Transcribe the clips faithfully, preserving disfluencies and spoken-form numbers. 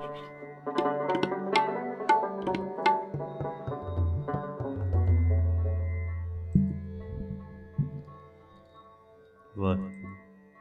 ਵਾਹਿਗੁਰੂ।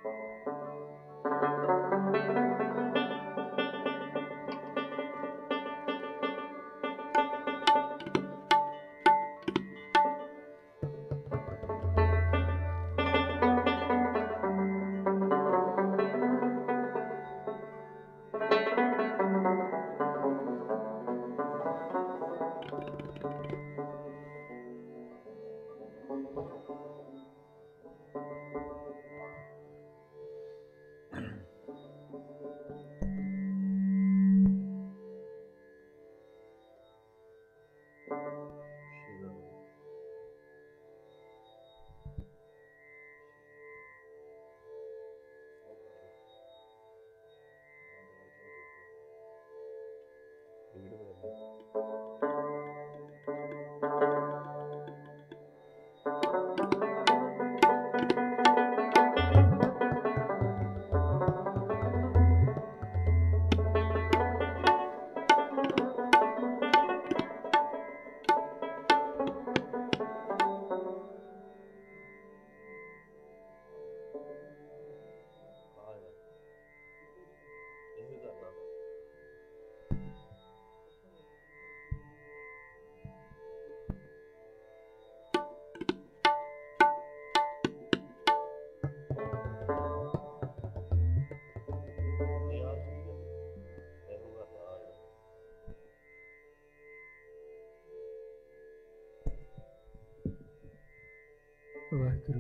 ਵਾਹਿਗੁਰੂ।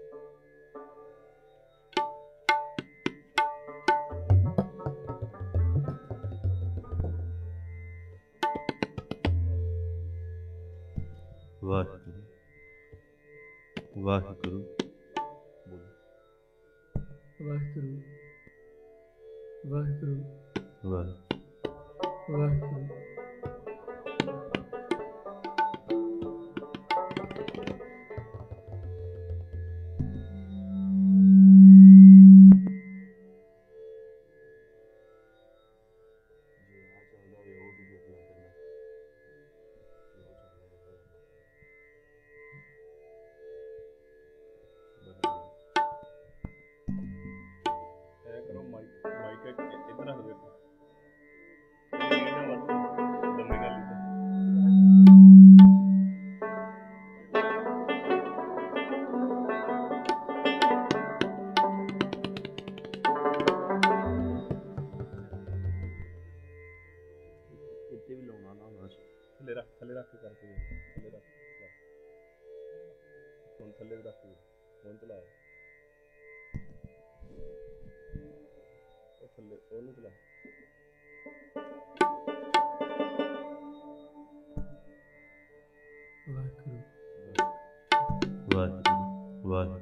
ਵਾਹਿਗੁਰੂ ਵਾਹਿਗੁਰੂ ਵਾਹਿਗੁਰੂ ਵਾਹਿਗੁਰੂ ਵਾਹਿਗੁਰੂ ਵਾਹਿਗੁਰੂ। ਥੱਲੇ ਰੱਖ ਥੱਲੇ ਰੱਖ ਕੇ ਕਰਕੇ ਥੱਲੇ ਰੱਖ ਹੁਣ ਥੱਲੇ ਰੱਖ ਕੇ ਹੁਣ ਚਲਾ ਉਹ ਥੱਲੇ ਉਹਨੂੰ ਚਲਾ ਵਾਹਿਗੁਰੂ ਵਾਹਿਗੁਰੂ ਵਾਹਿਗੁਰੂ।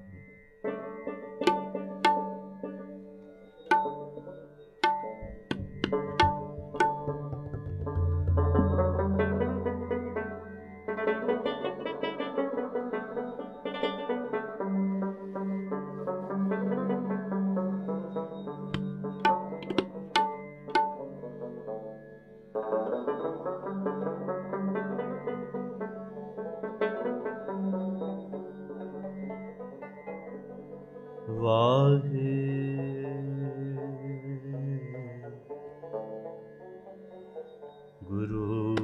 ਗੁਰੂ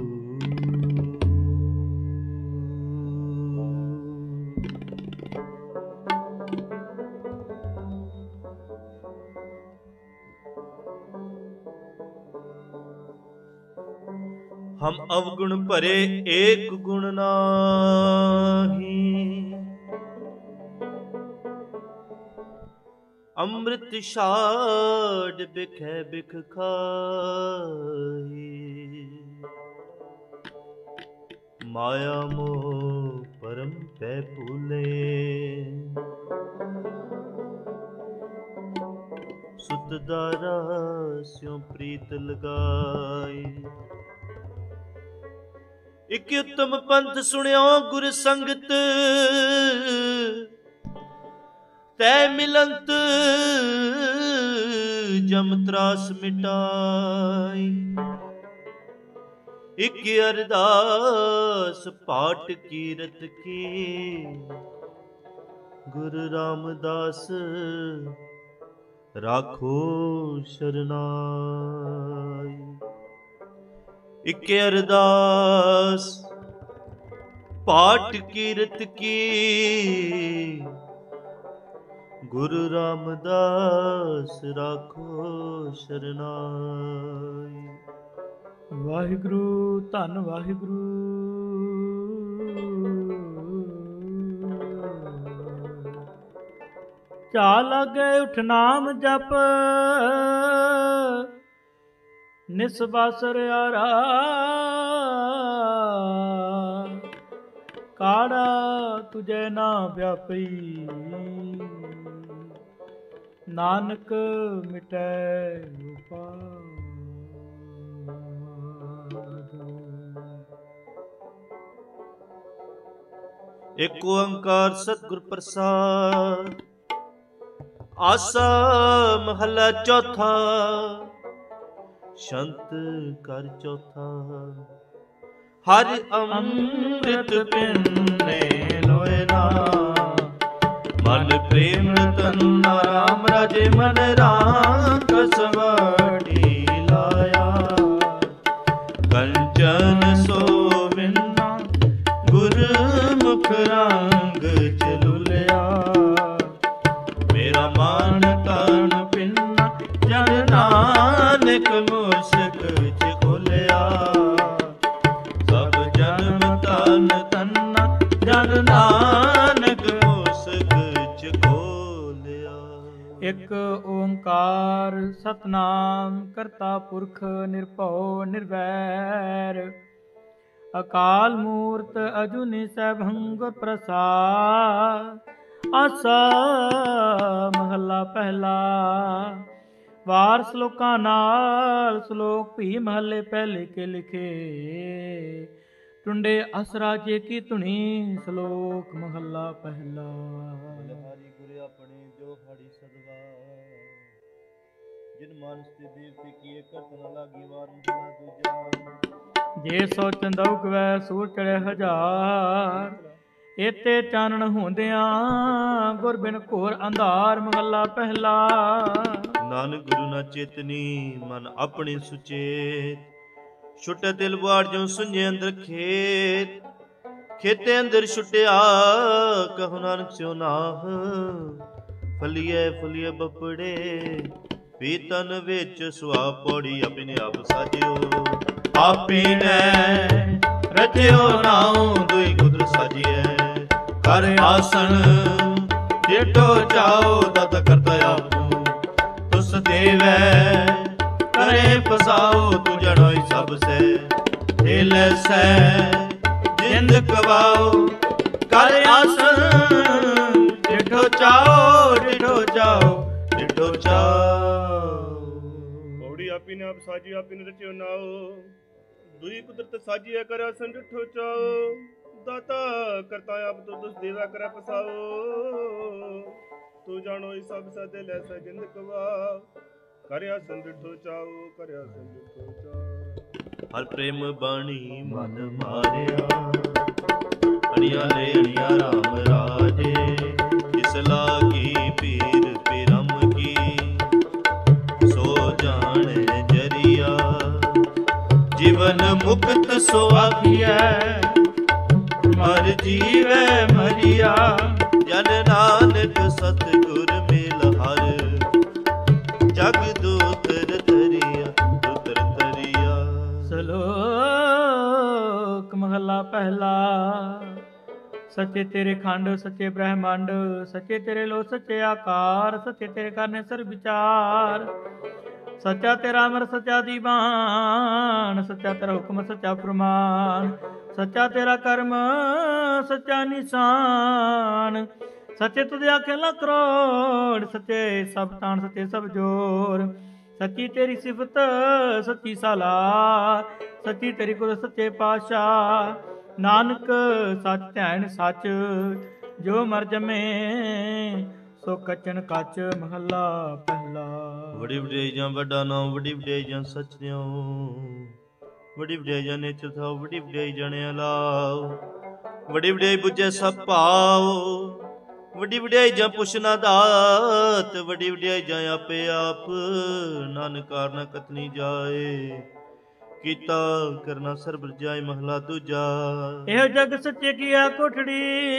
ਹਮ ਅਵਗੁਣ ਭਰੇ ਏਕ ਗੁਣ ਨਾਹੀ, ਅੰਮ੍ਰਿਤ ਛਾੜ ਬਿਖੈ ਬਿਖ ਖਾਹੀ। ਮਾਇਆ ਮੋਹ ਪਰਮ ਪੈ ਭੂਲੇ, ਸੁਤ ਦਾਰਾ ਸਿਉ ਪ੍ਰੀਤ ਲਗਾਈ। ਇਕ ਉਤਮ ਪੰਥ ਸੁਣਿਓ ਗੁਰ ਸੰਗਤ, ਤੈ ਮਿਲੰਤ ਜਮ ਤਰਾਸ ਮਿਟਾਈ। ਇਕ ਅਰਦਾਸ ਪਾਟ ਕੀਰਤ ਕੀ, ਗੁਰੂ ਰਾਮਦਾਸ ਰਾਖੋ ਸ਼ਰਨਾਈ। ਇਕ ਅਰਦਾਸ ਪਾਟ ਕੀਰਤ ਕੀ, ਗੁਰੂ ਰਾਮਦਾਸ ਰਾਖੋ ਸ਼ਰਨਾਈ। ਵਾਹਿਗੁਰੂ ਧੰਨ ਵਾਹਿਗੁਰੂ। ਚਾ ਲਾਗੇ ਉਠ ਨਾਮ ਜਪ, ਨਿਸਬਾਸਰ ਆਰਾ। ਕਾੜਾ ਤੁਝੇ ਨਾ ਵਿਆਪੀ, ਨਾਨਕ ਮਿਟੈ ਉਪਾਦ। ਇਕ ਓੰਕਾਰ ਸਤਿਗੁਰ ਪ੍ਰਸਾਦ। ਆਸਾ ਮਹਲਾ ਚੌਥਾ, ਸ਼ੰਤ ਕਰ ਚੌਥਾ। ਹਰ ਅੰਮ੍ਰਿਤ ਪਿੰਨੇ ਲੋਏ ਨਾ, ਮਨ ਪ੍ਰੇਮ ਰਤਨ ਰਾਮ ਰਾਜੇ ਮਨ ਰਾਮ ਕਸਵਟੀ ਲਾਇਆ। ਕੰਚਨ ਸੋਵਿਨਾ ਗੁਰਮੁਖ ਰੰਗ ਚਲੁਲਿਆ। ਮੇਰਾ ਮਨ ਤਨ ਪਿੰਨਾ ਜਨ ਨਾਨਕ ਮੁਸਕ ਚ ਖੋਲਿਆ। ਸਭ ਜਨਮ ਤਨ ਤੰਨਾ ਜਨ ਨਾਨਕ ਮੁਸਕ ਚ ਖੋਲਿਆ। ਇਕ ਓੰਕਾਰ ਸਤਨਾਮ ਕਰਤਾ ਪੁਰਖ ਨਿਰਭਉ ਨਿਰਵੈਰ। ਅਕਾਲ ਮੂਰਤ ਅਜੂਨੀ ਸੈਭੰ ਗੁਰ ਪ੍ਰਸਾਦ। ਆਸਾ ਮਹੱਲਾ ਪਹਿਲਾ। ਵਾਰ ਸ਼ਲੋਕਾਂ ਨਾਲ ਸ਼ਲੋਕ ਭੀ ਮਹੱਲੇ ਪਹਿਲੇ ਕੇ ਲਿਖੇ। ਟੁੰਡੇ ਅਸਰਾ ਜੇ ਕੀ ਧੁਨੀ ਸ਼ਲੋਕ ਮਹੱਲਾ ਪਹਿਲਾ। ਬਲਿਹਾਰੀ ਗੁਰ ਆਪਣੇ ਜੋ ਹਾੜੀ ਸਦਵਾ। ਜਿਨ ਮਾਨਸ ਤੇ ਦੇਵਤੇ ਕੀਏ ਕਰਤ ਨ ਲਾਗੀ ਵਾਰ ਮਹਲਾ ਦੂਜਾ। ਜੇ ਸੋ ਚੰਦੌ ਗਵੈ ਸੂਰ ਚੜ੍ਹੇ ਹਜ਼ਾਰ। ਏਤੇ ਚਾਨਣ ਹੁੰਦਿਆਂ ਗੁਰ ਬਿਨ ਘੋਰ ਅੰਧਾਰ ਮਹੱਲਾ ਪਹਿਲਾ। ਨਾਨਕ ਗੁਰੂ ਨਾ ਚੇਤਨੀ ਮਨ ਆਪਣੇ ਸੁਚੇਤ। ਛੁਟੇ ਦਿਲ ਬਾੜ ਜੋ ਸੁਝੇ ਅੰਦਰ ਖੇਤ। ਖੇਤੇ ਅੰਦਰ ਛੁਟਿਆ ਕਹੋ ਨਾਨਕ ਸਿਓ ਨਾਹ। ਫਲੀਏ ਫਲੀਏ ਬਪੜੇ ਪੀਤਨ ਵਿੱਚ ਸੁਆ ਪੌੜੀ ਆਪਣੇ ਆਪ ਸਾਜਿਓ। ਆਪੀ ਨੇ ਰਚਿਓ ਨਾਉ ਦੁਈ ਕੁਦਰ ਸਾਜੀਐ। ਕਰ ਆਸਣ ਜੇਠੋ ਚਾਓ ਦਤ ਕਰਤਾ ਆਪੂ। ਤੁਸ ਦੇਵੈ ਕਰੇ ਪਸਾਓ ਤੂ ਜਣੋਈ ਸਭ ਸੇ। ਏ ਲੈਸੈ ਜਿੰਦ ਕਵਾਓ ਕਰ ਆਸਣ। ਜੇਠੋ ਚਾਓ ਜੇਠੋ ਚਾਓ ਜੇਠੋ ਚਾਓ। ਪੌੜੀ ਆਪੀ ਨੇ ਆਪ ਸਾਜੀ ਆਪੀ ਨੇ ਰਚਿਓ ਨਾਉ। ਦੁਈ ਕੁਦਰਤ ਸਾਜੀਐ ਕਰ ਆਸਣ ਡਿਠੋ ਚਾਓ। ਦਾਤਾ ਕਰਤਾ ਆਪ ਤੋ ਤੁਸ ਦੇਵਾ ਕਰੈ ਪਸਾਓ। ਤੂ ਜਾਣੋ ਈ ਸਭ ਸਦੇ ਲੈਸੈ ਜਿੰਦ ਕਵਾ। ਕਰਿਆ ਸੰਡਿਠੋ ਚਾਓ ਕਰਿਆ ਸੰਡਿਠੋ ਚਾਓ। ਹਰ ਪ੍ਰੇਮ ਬਾਣੀ ਮਨ ਮਾਰਿਆ। ਅੜੀਆਂ ਲੈ ਅੜੀਆਂ ਰਾਮ ਰਾਜੇ। ਇਸ ਲਾਗੀ ਪੀਰ ਪਿਰਮ ਕੀ। ਸੋ ਜਾਣੇ ਜਰੀਆ ਜੀਵਨ ਮੁਕਤ ਸੋ ਆਖੀਐ। ਮਰ ਜੀਵੈ ਮਰੀਆ ਜਨ ਨਾਨਕ ਸਤਿਗੁਰ ਮਿਲ ਹਰ। ਜਗ ਦੂਤਰ ਤਰੀਆ ਦੂਤਰ ਤਰੀਆ। ਸ਼ਲੋਕ ਮਹੱਲਾ ਪਹਿਲਾ। ਸੱਚੇ ਤੇਰੇ ਖੰਡ ਸੱਚੇ ਬ੍ਰਹਮੰਡ। ਸੱਚੇ ਤੇਰੇ ਲੋ ਸੱਚੇ ਆਕਾਰ। ਸੱਚੇ ਤੇਰੇ ਕਰਨੇ ਸਰ ਵਿਚਾਰ। ਸੱਚਾ ਤੇਰਾ ਅਮਰ ਸੱਚਾ ਦੀਵਾਨ। ਸੱਚਾ ਤੇਰਾ ਹੁਕਮ ਸੱਚਾ ਫਰਮਾਨ। ਸੱਚਾ ਤੇਰਾ ਕਰਮ ਸੱਚਾ ਨਿਸ਼ਾਨ। ਸੱਚੇ ਤੁਧ ਆਖੇ ਲੱਖ ਕਰੋੜ। ਸੱਚੇ ਸਭ ਤਾਣ ਸੱਚੇ ਸਭ ਜੋਰ। ਸੱਚੀ ਤੇਰੀ ਸਿਫਤ ਸੱਚੀ ਸਾਲਾ। ਸੱਚੀ ਤੇਰੀ ਕੁਲ ਸੱਚੇ ਪਾਤਸ਼ਾਹ। ਨਾਨਕ ਸੱਚ ਧਿਆਨ ਸੱਚ। ਜੋ ਮਰ ਜਮੇ ਸੋ ਕਚਨ ਕੱਚ ਮਹੱਲਾ ਪਹਿਲਾ। ਵਡੀ ਵਡਿਆਈ ਜਾਂ ਵੱਡਾ ਨਾਮ, ਵਡੀ ਵਡਿਆਈ ਜਾਂ ਸੱਚ ਦਿਓ, ਵਡੀ ਵਡਿਆਈ ਜਾਂ ਨਿਤ ਥਾਉ, ਵਡੀ ਵਡਿਆਈ ਜਾਣਿਆ ਲਾਓ, ਵਡੀ ਵਡਿਆਈ ਬੁੱਝੈ ਸਭ ਭਾਉ, ਵੱਡੀ ਵਡਿਆਈ ਜਾਂ ਪੁੱਛ ਨਾ ਦਾਤ, ਵੱਡੀ ਵਡਿਆਈ ਜਾਂ ਆਪੇ ਆਪ, ਨਾਨਕ ਕਾਰਨਾ ਕਤਨੀ ਜਾਏ, ਕੀਤਾ ਕਰਨਾ ਸਰਬ ਜਾਏ ਮਹਲਾ ਦੂਜਾ। ਇਹੋ ਜਗ ਸੱਚੇ ਕੀਆ ਕੋਠੜੀ,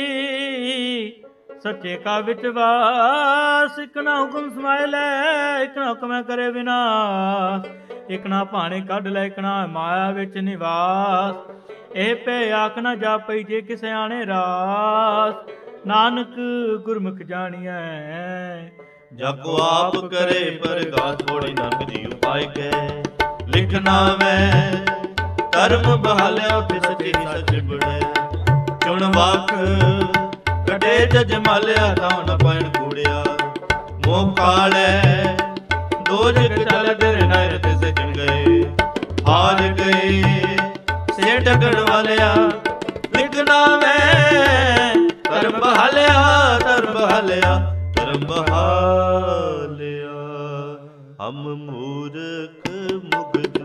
ਸੱਚੇ ਕਾ ਵਿੱਚ ਵਾਸ, ਇਕ ਨਾ ਹੁਕਮ ਸਮਾਏ ਲੈ, ਇਕ ਨਾ ਹੁਕਮੈ ਕਰੇ ਵਿਨਾਸ਼, ਇਕ ਨਾ ਭਾਣੇ ਕੱਢ ਲੈ, ਇਕ ਨਾ ਮਾਇਆ ਵਿੱਚ ਨਿਵਾਸ, ਇਹ ਪੈ ਆਖ ਨਾ ਜਾਪਈ ਜੇ ਕਿਸੇ ਆਣੇ ਰਾਸ, ਨਾਨਕ ਗੁਰਮੁਖ ਜਾਣੀਐ ਜਾਕੋ ਆਪ ਕਰੇ ਪਰਗਾ ਥੋੜੀ, ਨਾਨਕ ਜੀ ਉਪਾਇ ਕੈ ਲਿਖਣਾ ਮੈਂ, ਧਰਮ ਬਹਾਲਿਆ ਤੇ ਸੱਚੇ ਹੀ ਸੱਚ ਬੜੈ, ਚੁਣ ਵਾਕ ਕਟੇ ਜਜ ਮਾਲਿਆ, ਤਾਂ ਨ ਪੈਣ ਕੂੜਿਆ, ਮੋਹ ਕਾਲੈ ਦੋ ਜਗ ਚਲ ਦਰ ਨਰ ਤੇ ਸਜਣ ਗਏ, ਹਾਰ ਗਏ ਸੇ ਡਗਣ ਵਾਲਿਆ, ਲਿਖਣਾ ਮੈਂ ਧਰਮ ਬਹਾਲਿਆ, ਧਰਮ ਬਹਾਲਿਆ, ਧਰਮ ਬਹਾਲਿਆ, ਹਮ ਮੂਰਖ ਮੁਗਧ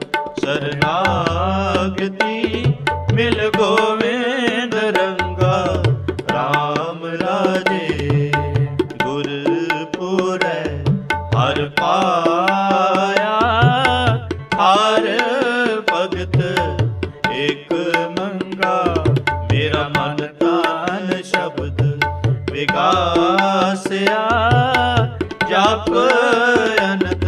ਸਰਨਾਗਤੀ, ਮਿਲ ਗੋਵਿੰਦ ਰੰਗਾ ਰਾਮ ਰਾਜੇ, ਗੁਰਪੁਰੈ ਹਰ ਪਾਇਆ, ਹਰ ਭਗਤ ਇਕ ਮੰਗਾ, ਮੇਰਾ ਮਨ ਤਨ ਸ਼ਬਦ ਵਿਗਾਸਿਆ, ਜਪ ਅਨੰਤ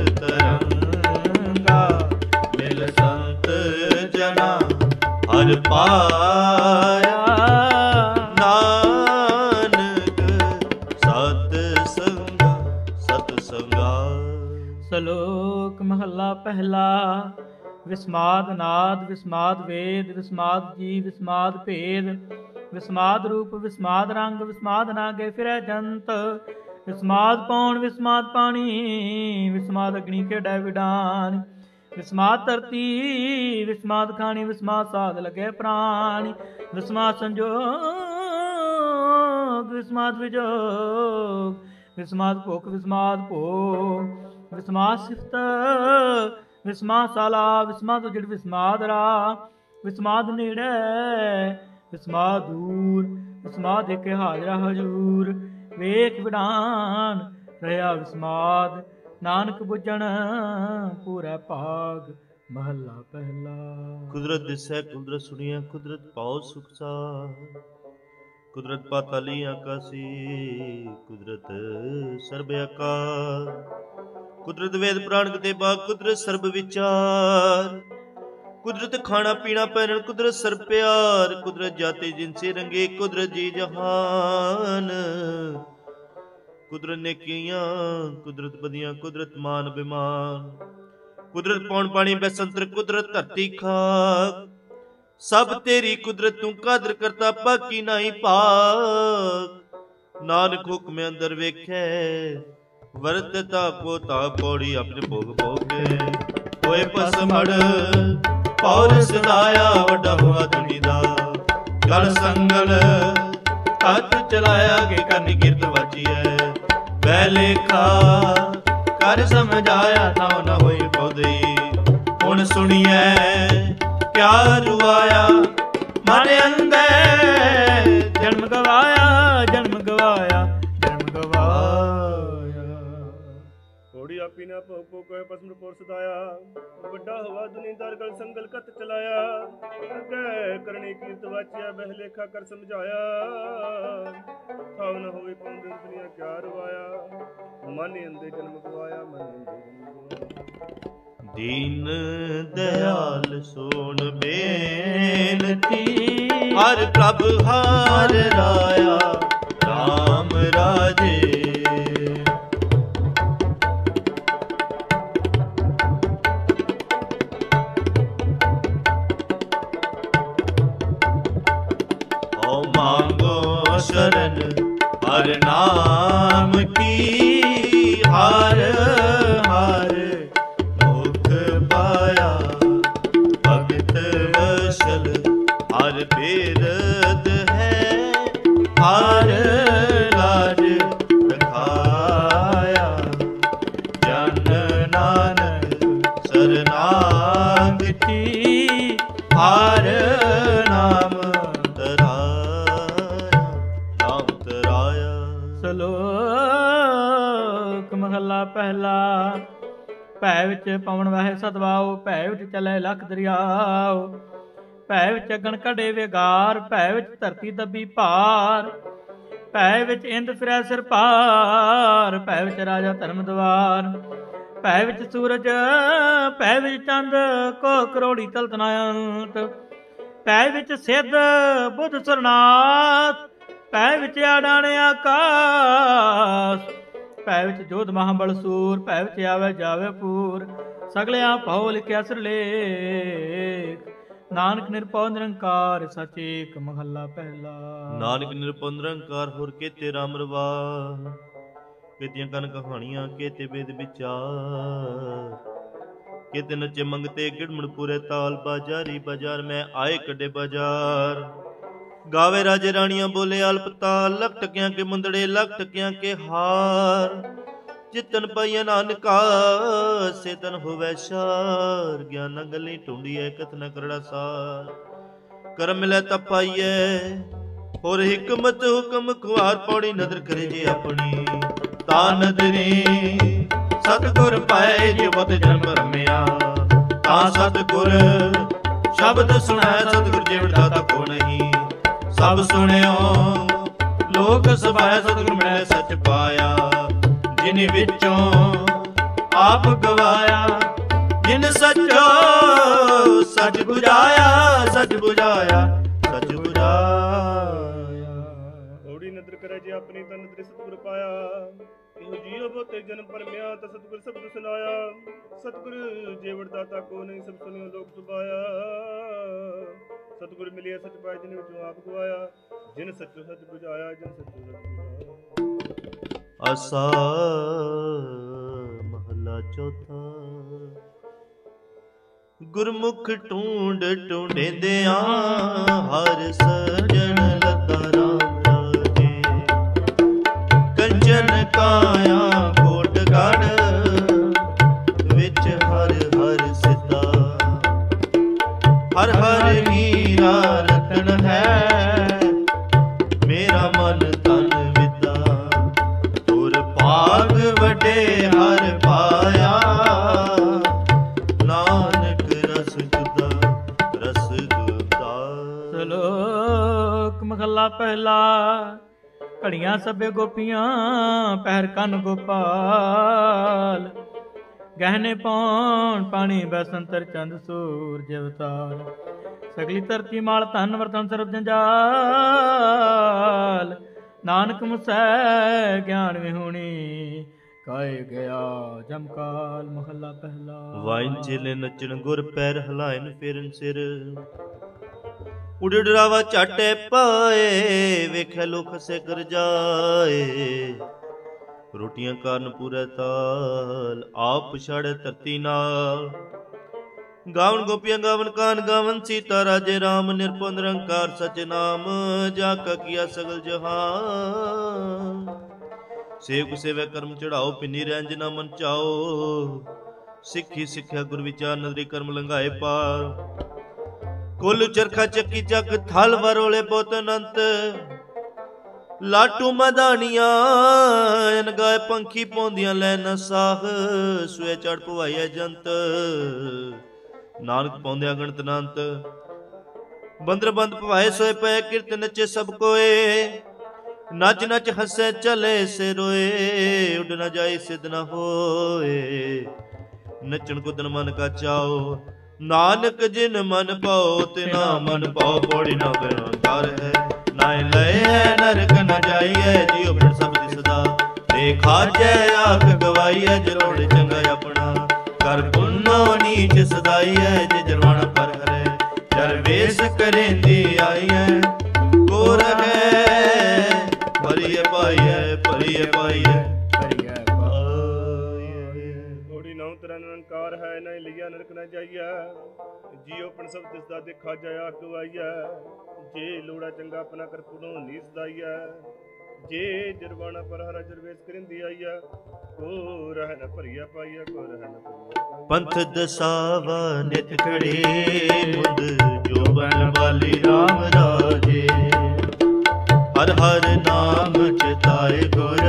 ਤਰੰਗਾ, ਮਿਲ ਸੰਤ ਜਨਾ ਹਰ ਪਾਇਆ, ਨਾਨਕ ਸਤ ਸੰਗਾ ਸਤ ਸੰਗਾ। ਸ਼ਲੋਕ ਮਹੱਲਾ ਪਹਿਲਾ। ਵਿਸਮਾਦ ਨਾਦ, ਵਿਸਮਾਦ ਵੇਦ, ਵਿਸਮਾਦ ਜੀ, ਵਿਸਮਾਦ ਭੇਦ, ਵਿਸਮਾਦ ਰੂਪ, ਵਿਸਮਾਦ ਰੰਗ, ਵਿਸਮਾਦ ਨਾਗੇ ਫਿਰੈ ਜੰਤ, ਵਿਸਮਾਦ ਪੌਣ, ਵਿਸਮਾਦ ਪਾਣੀ, ਵਿਸਮਾਦ ਅਗਨੀ ਖੇਡੈ ਵਿਡਾਨ, ਵਿਸਮਾਦ ਧਰਤੀ, ਵਿਸਮਾਦ ਖਾਣੀ, ਵਿਸਮਾਦ ਸਾਧ ਲਗੇ ਪ੍ਰਾਣੀ, ਵਿਸਮਾਦ ਸੰਜੋਗ, ਵਿਸਮਾਦ ਵਿਜੋਗ, ਵਿਸਮਾਦ ਭੁਖ, ਵਿਸਮਾਦ ਭੋਗ, ਵਿਸਮਾਦ ਸਿਫਤ, ਵਿਸਮਾਦ ਸਾਲਾ, ਵਿਸਮਾਦ ਉਜੜ, ਵਿਸਮਾਦ ਰਾ, ਵਿਸਮਾਦ ਨੇੜੇ, ਵਿਸਮਾਦ ਦੂਰ, ਵਿਸਮਾਦ ਇੱਕ ਹਾਜ਼ਰਾ ਹਜੂਰ, ਵੇਖ ਵਿਡਾਨ ਰਹਾ ਵਿਸਮਾਦ, ਨਾਨਕ ਬੁੱਝਣ ਪੂਰਾ ਭਾਗ ਮਹੱਲਾ ਪਹਿਲਾ। ਕੁਦਰਤ ਦਿਸੈ ਕੁਦਰਤ ਸੁਣੀਐ, ਕੁਦਰਤ ਪਾਉ ਸੁਖ ਸਾਰ, ਕੁਦਰਤ ਪਾਤਾਲੀ ਆਕਾਸੀ, ਕੁਦਰਤ ਸਰਬ ਆਕਾਰ, ਕੁਦਰਤ ਵੇਦ ਪ੍ਰਾਣ ਕਤੇਬਾ, ਕੁਦਰਤ ਸਰਬ ਵਿਚਾਰ, ਕੁਦਰਤ ਖਾਣਾ ਪੀਣਾ ਪਹਿਨਣ, ਕੁਦਰਤ ਸਰਬ ਪਿਆਰ, ਕੁਦਰਤ ਜਾਤੇ ਜਿਨਸੇ ਰੰਗੇ, ਕੁਦਰਤ ਜੀ ਜਹਾਨ, ਕੁਦਰਤ ਨੇਕੀਆਂ, ਕੁਦਰਤ ਬਦੀਆਂ, ਕੁਦਰਤ ਮਾਨ ਬਿਮਾਨ, ਕੁਦਰਤ ਪੌਣ ਪਾਣੀ ਬੈਸੰਤਰ, ਕੁਦਰਤ ਧਰਤੀ ਖਾਕ, ਸਭ ਤੇਰੀ ਕੁਦਰਤ ਤੂੰ ਕਾਦਰ ਕਰਤਾ, ਬਾਕੀ ਨਹੀਂ ਭਾਗ, ਨਾਨਕ ਹੁਕਮ ਅੰਦਰ ਵੇਖੈ, ਵਰਤਤਾ ਕੋ ਤਾ ਪੌੜੀ ਆਪਣੇ ਭੋਗ ਭੋਗੇ, ਹੋਏ ਪਸਮੜ ਪੌਰ ਸਦਾਇਆ, ਵੱਡਾ ਹੋਆ ਦੁਨੀ ਦਾ ਗਲ ਸੰਗਲ, ਹੱਥ ਚਲਾਇਆ ਕੇ ਕਰਨੀ ਕਿਰਤ ਵਾਚੀਐ, ਬੈ ਲੇਖਾ ਕਰ ਸਮਝਾਇਆ, ਤਾਂ ਨ ਹੋਈ ਪੌਦਈ, ਹੁਣ ਸੁਣੀਐ ਕਿਆ ਰੁਆਇਆ, ਮਨ ਅੰਦਰ ਜਨਮ ਗਵਾਇਆ, ਜਨਮ ਗਵਾਇਆ, ਜਨਮ ਗਵਾਇਆ। ਕੋੜੀ ਆਪੀ ਨਾ ਭੋਗ ਭੋਗ ਕੋਏ ਪਸਮੜ ਪੌਰ ਸਦਾਇਆ, ਵੱਡਾ ਹੋਆ ਦੁਨੀ ਦਰ ਗਲ ਸੰਗਲ ਕਤ ਚਲਾਇਆ, ਅੱਗੇ ਕਰਨੀ ਕੀਰਤ ਵਾਚਿਆ, ਬਹਿ ਲੇਖਾ ਕਰ ਸਮਝਾਇਆ, ਥਾਵ ਨ ਹੋਵੇ ਪੌਂਦੇ ਦੁਨੀਆ ਕਿਆ ਰਵਾਇਆ, ਮਨ ਅੰਦੇ ਜਨਮ ਗਵਾਇਆ, ਮਨ ਅੰਦੇ ਜਨਮ ਗਵਾਇਆ। ਦੀਨ ਦਇਆਲ ਸੋਣ ਬੇਨਤੀ, ਹਰ ਪ੍ਰਭ ਹਰ ਰਾਇਆ, ਰਾਮ ਰਾਜੇ, ਓ ਮੰਗੋ ਸ਼ਰਨ ਹਰ ਨਾਮ ਕੀ, ਹਰ ਹਰ ਹਰ ਬੇਰਦ ਹੈ, ਹਰ ਲਾਜ ਰਖਾ ਕੀਤੀ ਹਰ ਨਾਮ ਤਰਾਇਆ, ਨਾਮ ਤਰਾਇਆ। ਸ਼ਲੋਕ ਮਹਲਾ ਪਹਿਲਾ। ਭੈ ਵਿੱਚ ਪਵਨ ਵਹਿ ਸਤਵਾਉ, ਭੈ ਵਿੱਚ ਚੱਲੇ ਲੱਖ ਦਰਿਆਉ, ਭੈ ਵਿੱਚ ਅਗਨ ਕੱਢੇ ਵਿਗਾਰ, ਭੈ ਵਿੱਚ ਧਰਤੀ ਦੱਬੀ ਭਾਰ, ਭੈ ਵਿੱਚ ਇੰਦ ਫਿਰੈ ਸਿਰ ਭਾਰ, ਭੈ ਵਿੱਚ ਰਾਜਾ ਧਰਮ ਦਵਾਰ, ਭੈ ਵਿੱਚ ਸੂਰਜ, ਭੈ ਵਿੱਚ ਚੰਦ, ਕੋ ਕਰੋੜੀ ਤਲਤ ਨਾ ਅੰਤ, ਭੈ ਵਿੱਚ ਸਿੱਧ ਬੁੱਧ ਸੁਰਨਾਥ, ਭੈ ਵਿੱਚ ਆਡਾਣੇ ਆਕਾਸ਼, ਭੈ ਵਿੱਚ ਜੋਧ ਮਹਾਬਲ ਸੂਰ, ਭੈ ਵਿੱਚ ਆਵੇ ਜਾਵੇ ਪੂਰ, ਸਗਲਿਆਂ ਭਉ ਲਿਖਿਆ ਸਿਰਲੇਖ, ਨਾਨਕ ਨਿਰਭਉ ਨਿਰੰਕਾਰ ਸਚ ਏਕ ਮਹੱਲਾ ਪਹਿਲਾ। ਨਾਨਕ ਨਿਰਭਉ ਨਿਰੰਕਾਰ ਹੋਰ ਕੇਤੇ ਰਾਮ ਰਵਾਰ, ਕੇਤੀਆਂ ਕਨ ਕਹਾਣੀਆਂ ਕੇਤੇ ਵੇਦ ਵਿਚਾਰ, ਕੇਤੇ ਨੱਚੇ ਮੰਗਤੇ ਗਿੜਮਣ ਪੂਰੇ ਤਾਲ, ਬਾਜਾਰੀ ਬਾਜ਼ਾਰ ਮੈਂ ਆਏ ਕੱਢੇ ਬਾਜ਼ਾਰ, ਗਾਵੇ ਰਾਜੇ ਰਾਣੀਆਂ ਬੋਲੇ ਅਲਪਤਾਲ, ਲਖ ਟਕਿਆਂ ਕੇ ਮੁੰਦੜੇ ਲਖ ਟਕਿਆਂ ਕੇ ਹਾਰ, ਜਿਤਨ ਪਾਈਆ ਨਾਨਕਾ ਸੇ ਤਨ ਹੋਵੇ ਸ਼ਾਰ, ਗਿਆਨ ਗੱਲੀ ਢੂੰਡੀਐ ਕਥਨ ਕਰੜਾ ਸਾਰ, ਕਰਮ ਮਿਲੈ ਤਾ ਪਾਈਐ ਹੋਰ ਹਿਕਮਤ ਹੁਕਮ ਖੁਆਰ, ਪੌੜੀ ਨਦਰ ਕਰੇ ਜੇ ਆਪਣੀ ਤਾ ਨਦਰੀ, ਸਤਿਗੁਰ ਪਾਏ ਜੇ ਬਤ ਜਨਮ ਰਮਿਆ, ਤਾ ਸਤਿਗੁਰ ਸ਼ਬਦ ਸੁਣਾਇ, ਸਤਿਗੁਰ ਜੀਵਨ ਦਾਤਾ ਕੋ ਨਹੀਂ, ਸਭ ਸੁਣਿਓ ਲੋਕ ਸਭਾਇਆ, ਸਤਿਗੁਰ ਮਿਲੇ ਸੱਚ ਪਾਇਆ, ਜਿਨ ਵਿੱਚੋਂ ਆਪ ਗਵਾਇਆ, ਜਿਨ ਸੱਚੋ ਸੱਚ ਬੁਝਾਇਆ, ਸੱਚ ਬੁਝਾਇਆ, ਸੱਚ ਬੁਝਾਇਆ। ਔੜੀ ਨਦਰ ਕਰੇ ਜੇ ਆਪਣੀ ਤਨ ਨਦਰੀ ਸਤਿਗੁਰ ਪਾਇਆ, ਇਹੋ ਜੀਉ ਬਹੁਤੇ ਜਨਮ ਪਰਮਿਆ, ਤਾਂ ਸਤਿਗੁਰ ਸ਼ਬਦ ਸੁਨਾਇਆ, ਸਤਿਗੁਰ ਜੀਵਨ ਦਾਤਾ ਕੋ ਨਹੀਂ, ਸਭ ਸੁਣਿਓ ਲੋਕ ਸੁਭਾਇਆ, ਸਤਿਗੁਰ ਮਿਲਿਆ ਸੱਚ ਪਾਇਆ, ਜਿਨ ਵਿੱਚੋਂ ਆਪ ਗਵਾਇਆ, ਜਿਨ ਸੱਚੋ ਸੱਚ ਬੁਝਾਇਆ, ਜਿਨ ਸੱਚੋ ਸੱਚ ਬੁਝਾਇਆ। ਆਸਾ ਮਹਲਾ ਚੌਥਾ। ਗੁਰਮੁਖ ਢੂੰਡ ਢੂੰਡਿੰਦਿਆਂ ਹਰ ਸਜਣ ਲੱਗਾ ਰਾਮ ਰਾਜੇ, ਕੰਚਨ ਕਾਇਆ ਕੋਟ ਗੜ ਵਿੱਚ ਹਰ ਹਰ ਸਿੱਧਾ, ਹਰ ਹਰ ਹੀਰਾ ਰਤਨ ਹੈ, ਮੇਰਾ ਮਨ ਤਨ ਵਿਦਾ, ਤੁਰ ਭਾਗ ਵੱਡੇ ਹਰ ਪਾਇਆ, ਨਾਨਕ ਰਸ ਗੁਦਾ ਰਸ ਗੁਦਾ। ਸ਼ਲੋਕ ਮਹਲਾ ਪਹਿਲਾ। ਘੜੀਆਂ ਸਭੇ ਗੋਪੀਆਂ ਪਹਿਰ ਕੰਨ ਗੋਪਾਲ, ਗਹਿਣੇ ਪਾਉਣ ਪਾਣੀ ਬੈਸੰਤਰ ਚੰਦ ਸੂਰਜ ਅਵਤਾਰ, ਸਗਲੀ ਧਰਤੀ ਮਾਲ ਧਨ ਵਰਤਨ ਸਰਬ ਜੰਜਾਲ, ਨਾਨਕ ਮੁਸੈ ਗਿਆਨ ਵਿਹੂਣੀ, ਕਾਇ ਗਿਆ ਜਮਕਾਲ। ਮਹੱਲਾ ਪਹਿਲਾ। ਵਾਇਨ ਚੇਲੇ ਨੱਚਣ ਗੁਰ ਪੈਰ ਹਲਾਇਨ ਫੇਰਨ ਸਿਰ, ਉਡ ਡਰਾਵਾ ਝਾਟੇ ਪਾਏ, ਵੇਖੇ ਲੋਕ ਸੇ ਕਰ ਜਾਏ, ਰੋਟੀਆਂ ਕਾਰਨ ਪੂਰੇ ਤਾਲ, ਆਪ ਪਛਾੜੇ ਧਰਤੀ ਨਾਲ, ਗਾਵਨ ਗੋਪੀਆਂ ਗਾਵਨ ਕਾਨ ਗਾਵਨ, ਸੀਤਾ ਰਾਜੇ ਰਾਮ ਨਿਰਭਉ ਨਿਰੰਕਾਰ ਸਚ ਨਾਮ, ਜਾ ਕਾ ਕੀਆ ਸਗਲ ਜਹਾਨ, ਸੇਵਕ ਸੇਵੈ ਕਰਮ ਚੜਾਓ, ਪਿੰਨੀ ਰੰਜ ਨਾ ਮਨ ਚਾਓ, ਸਿੱਖੀ ਸਿੱਖਿਆ ਗੁਰ ਵਿਚਾਰ, ਨਦਰੀ ਕਰਮ ਲੰਘਾਏ ਪਾਰ, ਕੁੱਲ ਚਰਖਾ ਚੱਕੀ ਚੱਕ ਥਲ ਵਰੋਲੇ ਬਹੁਤ ਅਨੰਤ, ਲਾਟੂ ਮਦਾਨੀਆਂ ਅਨਗਾਏ ਪੰਖੀ ਪਾਉਂਦੀਆਂ ਲੈ ਨਾ ਸਾਹ, ਸੂਏ ਚੜ ਪਵਾਈਐ ਜੰਤ, ਨਾਨਕ ਪਾਉਂਦਿਆਂ ਗਣਤ ਅਨੰਤ, ਬੰਦਰ ਬੰਦ ਪਵਾਏ ਸੋਏ ਪਏ, ਕਿਰਤ ਨੱਚੇ ਸਭ ਕੋਏ, ਨੱਚ ਨੱਚ ਹੱਸੇ ਚਲੇ ਸੇ ਰੋਏ, ਉੱਡ ਨਾ ਜਾਈ ਸਿੱਧ ਨਾ ਹੋਏ, ਨੱਚਣ ਕੁੱਦਣ ਮਨ ਕਾ ਚਾਓ, ਨਾਨਕ ਜਿਨ ਮਨ ਪਾਓ, ਤਿਨਾ ਮਨ ਪਾਓ, ਪੌੜੀ ਨਾ ਨਿਰੰਕਾਰ ਹੈ, ਨਾਇ ਲਏ ਨਰਕ ਨ ਜਾਈਐ, ਜਿਉ ਬਿਨ ਸਭ ਦਿਸਦਾ, ਤੇ ਖਾਜੈ ਆਖ ਗਵਾਈਐ, ਜਲੋੜ ਚੰਗਾ ਆਪਣਾ, ਕਰ ਪੁੰਨੋ ਨੀਚ ਸਦਾਈਐ, ਜੇ ਜਰਵਾਣਾ ਪਰ ਹਰੇ, ਜਰ ਵੇਸ ਕਰੇਂਦੀ ਆਈਐ, ਕੋ ਰਹੈ ਭਰੀਏ ਪਾਈਐ, ਭਰੀਏ ਪਾਈਐ, ਭਰੀਏ ਪਾਈਐ। ਔੜੀ ਨਾਉ ਤੇਰਾ ਨਿਰੰਕਾਰ ਹੈ, ਨਹੀਂ ਲਿਆ ਨਰਕ ਨ ਜਾਈਐ, ਜੀਉ ਪਣ ਸਭ ਦਿਸਦਾ, ਦੇਖਾ ਜਾਇਆ ਗਵਾਈਐ, ਜੇ ਲੋੜਾ ਚੰਗਾ ਆਪਣਾ ਕਰ ਪੁਨੋ ਨੀ ਸਦਾਈਐ, ਜੇ ਜਰਵਾਣਾ ਪਰ ਹਰਾ ਜਰਵੇਸ ਕਰਿੰਦੀ ਆਈਆ ਕੋ ਰਹਿ ਨ ਭਰੀਆ ਪਾਈਆ ਕੋ ਰਹਿ ਨ ਭਰੀਆ ਪੰਥ ਦਸਾਵਾ ਨਿਤ ਖੜੇ ਮੁਦ ਜੋਬਨ ਵਾਲੀ ਰਾਮ ਰਾਜੇ ਹਰ ਹਰ ਨਾਮ ਚਿਤਾਏ ਗੁਰ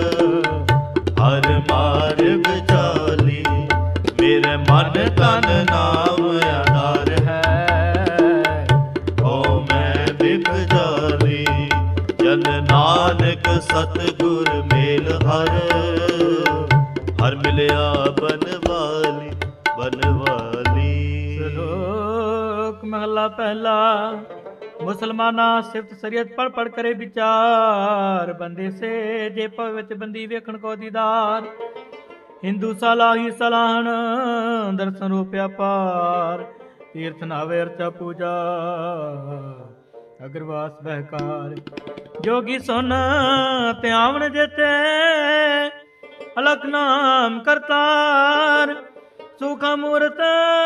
ਹਰ ਮਾਰਗ ਚਾਲੀ ਮੇਰੇ ਮਨ ਤਨ ਨਾਮ ਆਧਾਰ ਹੈ ਓ ਮੈਂ ਬਿਖ ਜਾਲੀ ਜਨ ਨਾਨਕ ਸਤਿਗੁਰ ਮੇਲ ਹਰ ਹਰ ਮਿਲਿਆ ਬਨਵਾਲੀ ਬਨਵਾਲੀ। ਸ਼ਲੋਕ ਮਹਲਾ ਪਹਿਲਾ। ਮੁਸਲਮਾਨਾ ਸਿਫਤ ਸਰੀਅਤ ਪੜ ਪੜ ਕਰੇ ਵਿਚਾਰ ਬੰਦੇ ਸੇ ਜੇ ਭਵ ਵਿੱਚ ਬੰਦੀ ਵੇਖਣ ਕੋ ਦੀਦਾਰ ਹਿੰਦੂ ਸਲਾਹੀ ਸਲਾਹਣ ਦਰਸ਼ਨ ਰੂਪਿਆ ਪਾਰ ਤੀਰਥ ਨਾਵੇ ਅਰਚਾ ਪੂਜਾ ਅਗਰਵਾਸ ਬਹਿਕਾਰ ਜੋਗੀ ਸੁਨ ਧਿਆਵਨ ਜੇਤੇ ਅਲਖ ਨਾਮ ਕਰਤਾਰ ਸੁਖਾ ਮੂਰਤ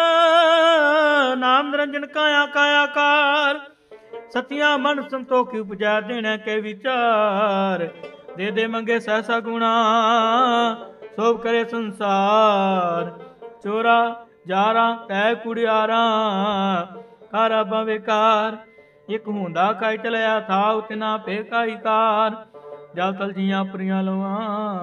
ਨਾਮ ਨਿਰੰਜਨ ਕਾਇਆ ਕਾਇਆਕਾਰ ਸਤਿਆ ਮਨ ਸੰਤੋਖੀ ਉਪਜਾ ਦੇਣਾ ਕੇ ਵਿਚਾਰ ਦੇ ਦੇ ਮੰਗੇ ਸਹਸਾ ਗੁਣਾ ਸੋਭ ਕਰੇ ਸੰਸਾਰ ਚੋਰਾ ਜਾਰਾ ਤੈ ਕੁੜਿਆਰਾ ਕਾਰਾ ਬਵੇਕਾਰ ਇਕ ਹੁੰਦਾ ਕਾਇ ਚਲਿਆ ਥਾ ਉਤਨਾ ਫੇ ਕਾਈ ਕਾਰ ਜਲ ਤਲ ਜੀਆਂ ਪ੍ਰੀਆਂ ਲਵਾਂ